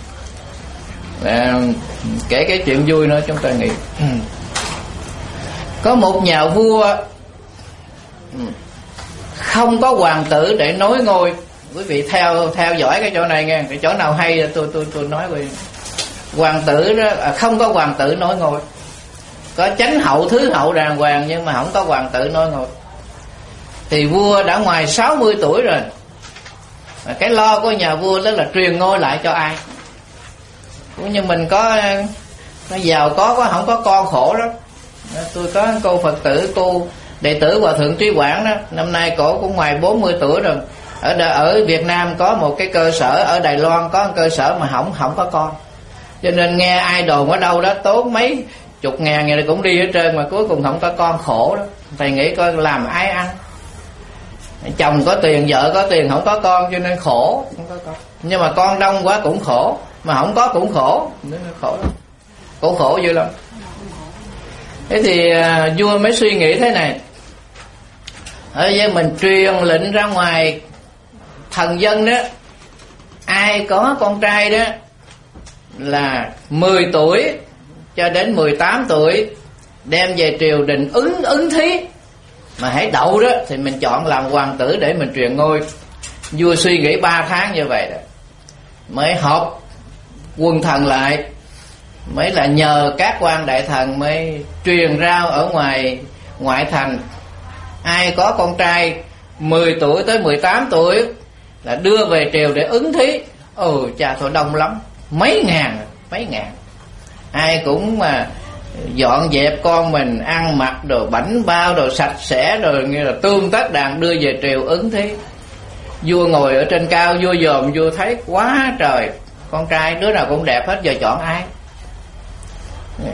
À, kể cái chuyện vui nữa chúng ta nghỉ. Có một nhà vua không có hoàng tử để nối ngôi. Quý vị theo theo dõi cái chỗ này nghe, cái chỗ nào hay tôi tôi tôi nói với. Hoàng tử đó à, không có hoàng tử nối ngôi. Có chánh hậu thứ hậu đàng hoàng nhưng mà không có hoàng tử nối ngôi. Thì vua đã ngoài sáu mươi tuổi rồi. Và cái lo của nhà vua đó là truyền ngôi lại cho ai. Cũng như mình có nó giàu có có không có con khổ lắm. Tôi có cô Phật tử, cô đệ tử Hòa Thượng Trí Quảng đó, năm nay cổ cũng ngoài bốn mươi tuổi rồi. Ở đ- ở Việt Nam có một cái cơ sở, ở Đài Loan có một cơ sở mà không không có con. Cho nên nghe ai đồn ở đâu đó tốn mấy chục ngàn người cũng đi hết trơn mà cuối cùng không có con, khổ đó. Thầy nghĩ coi làm ai ăn. Chồng có tiền, vợ có tiền không có con cho nên khổ, không có con. Nhưng mà con đông quá cũng khổ, mà không có cũng khổ, nên khổ lắm. Khổ khổ dữ lắm. Thế thì à, vua mới suy nghĩ thế này. Ở đây mình truyền lệnh ra ngoài thần dân đó, ai có con trai đó là mười tuổi cho đến mười tám tuổi đem về triều đình ứng ứng thí, mà hãy đậu đó thì mình chọn làm hoàng tử để mình truyền ngôi. Vua suy nghĩ ba tháng như vậy đó, mới họp quân thần lại, mới là nhờ các quan đại thần mới truyền rao ở ngoài ngoại thành, ai có con trai mười tuổi tới mười tám tuổi là đưa về triều để ứng thí. Ừ chà, thôi đông lắm, mấy ngàn, mấy ngàn. Ai cũng mà dọn dẹp con mình ăn mặc đồ bảnh bao đồ sạch sẽ rồi, như là tương tất đàn đưa về triều ứng thí. Vua ngồi ở trên cao, vua dòm, vua thấy quá trời con trai đứa nào cũng đẹp hết, giờ chọn ai?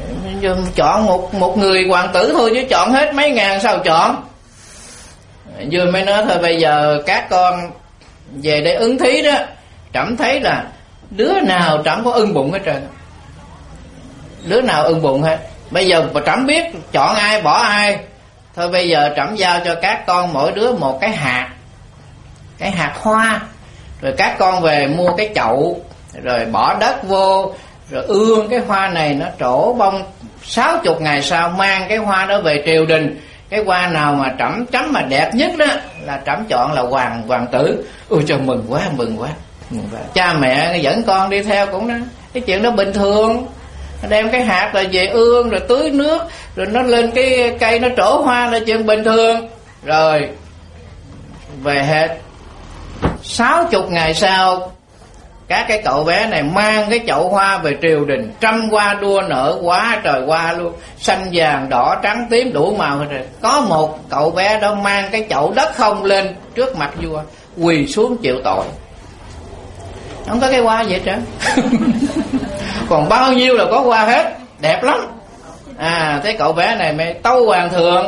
chọn một một người hoàng tử thôi chứ chọn hết mấy ngàn sao chọn. Vừa mới nói thôi bây giờ các con về đây ứng thí đó, Trẫm thấy là đứa nào Trẫm có ưng bụng hết trơn, đứa nào ưng bụng hết. Bây giờ Trẫm biết chọn ai bỏ ai. Thôi bây giờ Trẫm giao cho các con mỗi đứa một cái hạt, cái hạt hoa. Rồi các con về mua cái chậu, rồi bỏ đất vô, rồi ương cái hoa này nó trổ bông. Sáu chục ngày sau mang cái hoa đó về triều đình. Cái hoa nào mà Trẫm chấm mà đẹp nhất đó là Trẫm chọn là hoàng hoàng tử. Ôi trời, mừng quá, mừng quá, mừng quá. Cha mẹ dẫn con đi theo cũng đó, cái chuyện đó bình thường. Đem cái hạt là về ương rồi tưới nước, rồi nó lên cái cây nó trổ hoa là chuyện bình thường. Rồi về hết. Sáu chục ngày sau, các cái cậu bé này mang cái chậu hoa về triều đình. Trăm hoa đua nở, quá trời hoa luôn, xanh vàng đỏ trắng tím đủ màu hết rồi. Có một cậu bé đó mang cái chậu đất không lên trước mặt vua, quỳ xuống chịu tội. Không có cái hoa gì hết trơn. Còn bao nhiêu là có hoa hết, đẹp lắm. À, thế cậu bé này mới tâu hoàng thượng: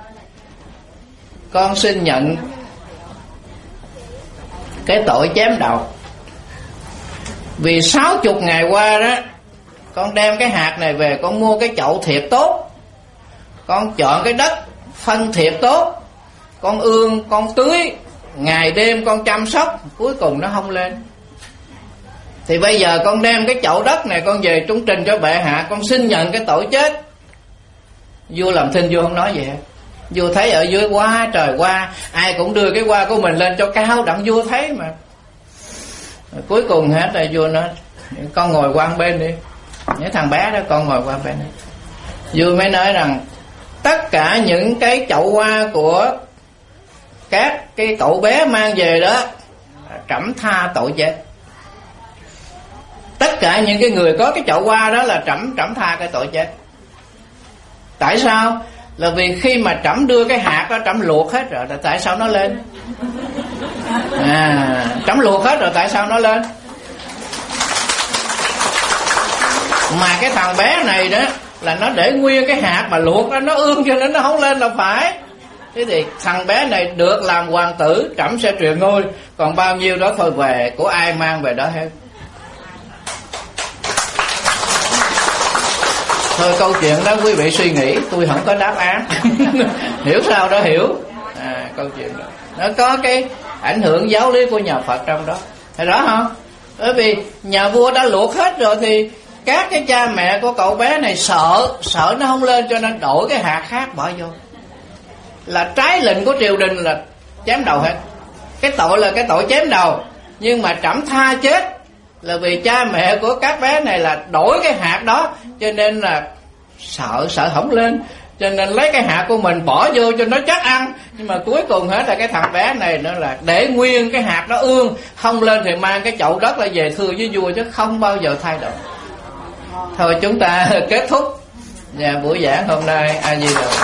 con xin nhận cái tội chém đầu. Vì sáu chục ngày qua đó, con đem cái hạt này về, con mua cái chậu thiệt tốt, con chọn cái đất phân thiệt tốt, con ương, con tưới, ngày đêm con chăm sóc, cuối cùng nó không lên. Thì bây giờ con đem cái chậu đất này con về trung trình cho bệ hạ, con xin nhận cái tội chết. Vua làm thinh, vua không nói gì hết. Vua thấy ở dưới quá trời hoa, ai cũng đưa cái hoa của mình lên cho cao đặng vua thấy mà. Rồi cuối cùng hết rồi vua nói: con ngồi qua bên đi. Nhớ thằng bé đó, con ngồi qua bên đi. Vua mới nói rằng tất cả những cái chậu hoa của các cái cậu bé mang về đó, Trẫm tha tội chết. Tất cả những cái người có cái chậu hoa đó là Trẫm Trẫm tha cái tội chết. Tại sao? Là vì khi mà Trẫm đưa cái hạt đó, Trẫm luộc hết rồi, tại sao nó lên? À, Trẫm luộc hết rồi, tại sao nó lên? Mà cái thằng bé này đó là nó để nguyên cái hạt mà luộc đó, nó ương cho nên nó không lên là phải. Thế thì thằng bé này được làm hoàng tử, Trẫm sẽ truyền ngôi. Còn bao nhiêu đó thôi về, của ai mang về đó hết. Thôi câu chuyện đó quý vị suy nghĩ, tôi không có đáp án. Hiểu sao đó hiểu. À, câu chuyện đó nó có cái ảnh hưởng giáo lý của nhà Phật trong đó, thấy rõ không? Bởi vì nhà vua đã luộc hết rồi thì các cái cha mẹ của cậu bé này sợ sợ nó không lên, cho nên đổi cái hạt khác bỏ vô, là trái lệnh của triều đình là chém đầu hết. Cái tội là cái tội chém đầu, nhưng mà Trẫm tha chết là vì cha mẹ của các bé này là đổi cái hạt đó, cho nên là sợ sợ không lên, cho nên lấy cái hạt của mình bỏ vô cho nó chắc ăn. Nhưng mà cuối cùng hết là cái thằng bé này nó là để nguyên cái hạt đó ương, không lên thì mang cái chậu đất là về thưa với vua, chứ không bao giờ thay đổi. Thôi chúng ta kết thúc nhà buổi giảng hôm nay. A Di Đà.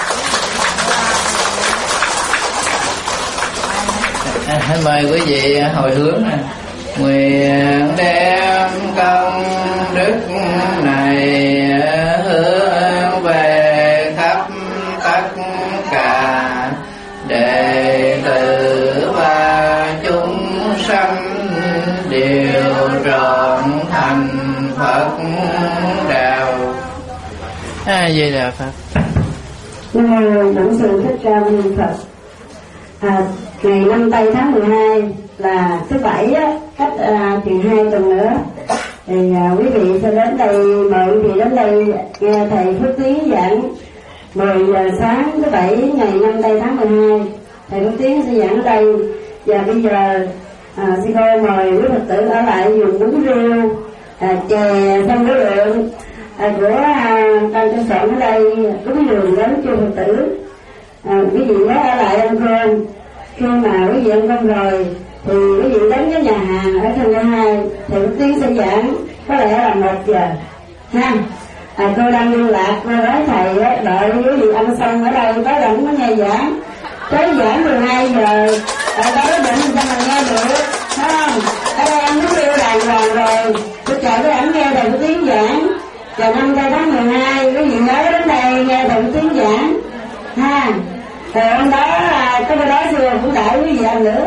À, mời quý vị hồi hướng này. Nguyện đem công đức này hướng về khắp tất cả đệ tử và chúng sanh đều trọn thành Phật đạo. A Di Đà Phật. Nam mô Bổn Sư Thích Ca Mâu Ni Phật. À, ngày năm tây tháng mười hai là thứ bảy á, cách à, chừng hai tuần nữa thì à, quý vị sẽ đến đây, mời quý vị đến đây nghe thầy Phước Tiến giảng mười giờ sáng thứ bảy ngày năm tây tháng mười hai. Thầy Phước Tiến sẽ giảng ở đây. Và bây giờ à, sư cô mời quý Phật tử ở lại dùng bún riêu, à, chè không có lượng à, của ban cho soạn ở đây cúng dường đến cho Phật tử. À, quý vị nhớ ở lại ăn cơm. Khi mà quý vị ăn cơm rồi thì quý vị đến với nhà hàng ở trên thứ hai, thì Phước Tiến sẽ giảng có lẽ là một giờ ha. À, tôi đang liên lạc với thầy á, đợi quý vị ăn xong ở đây có rảnh có nghe giảng, tới giảng mười hai giờ ở đó định cho mình nghe được, thấy không? Ở đây ăn nước riêu đàng hoàng rồi, tôi chờ cái ảnh nghe thầy Phước Tiến giảng. Và năm tây tháng mười hai quý vị nhớ đến đây nghe thượng tiếng giảng ha. Rồi hôm đó cái bữa đó xưa cũng đợi quý vị ăn nữa.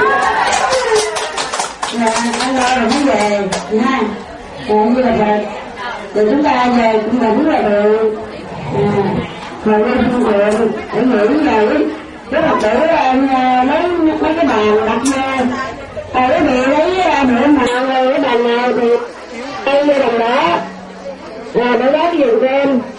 Là ăn lo rồi mới về ha. Rồi như là rồi chúng ta về cũng đỉnh là được. Rồi lên phương tiện để nghỉ rồi cái Phật tử em lấy mấy cái bàn đặt vô. Rồi quý vị lấy bữa màu rồi cái bàn nào thì em như đồng đó. Rồi để đó cái giường trên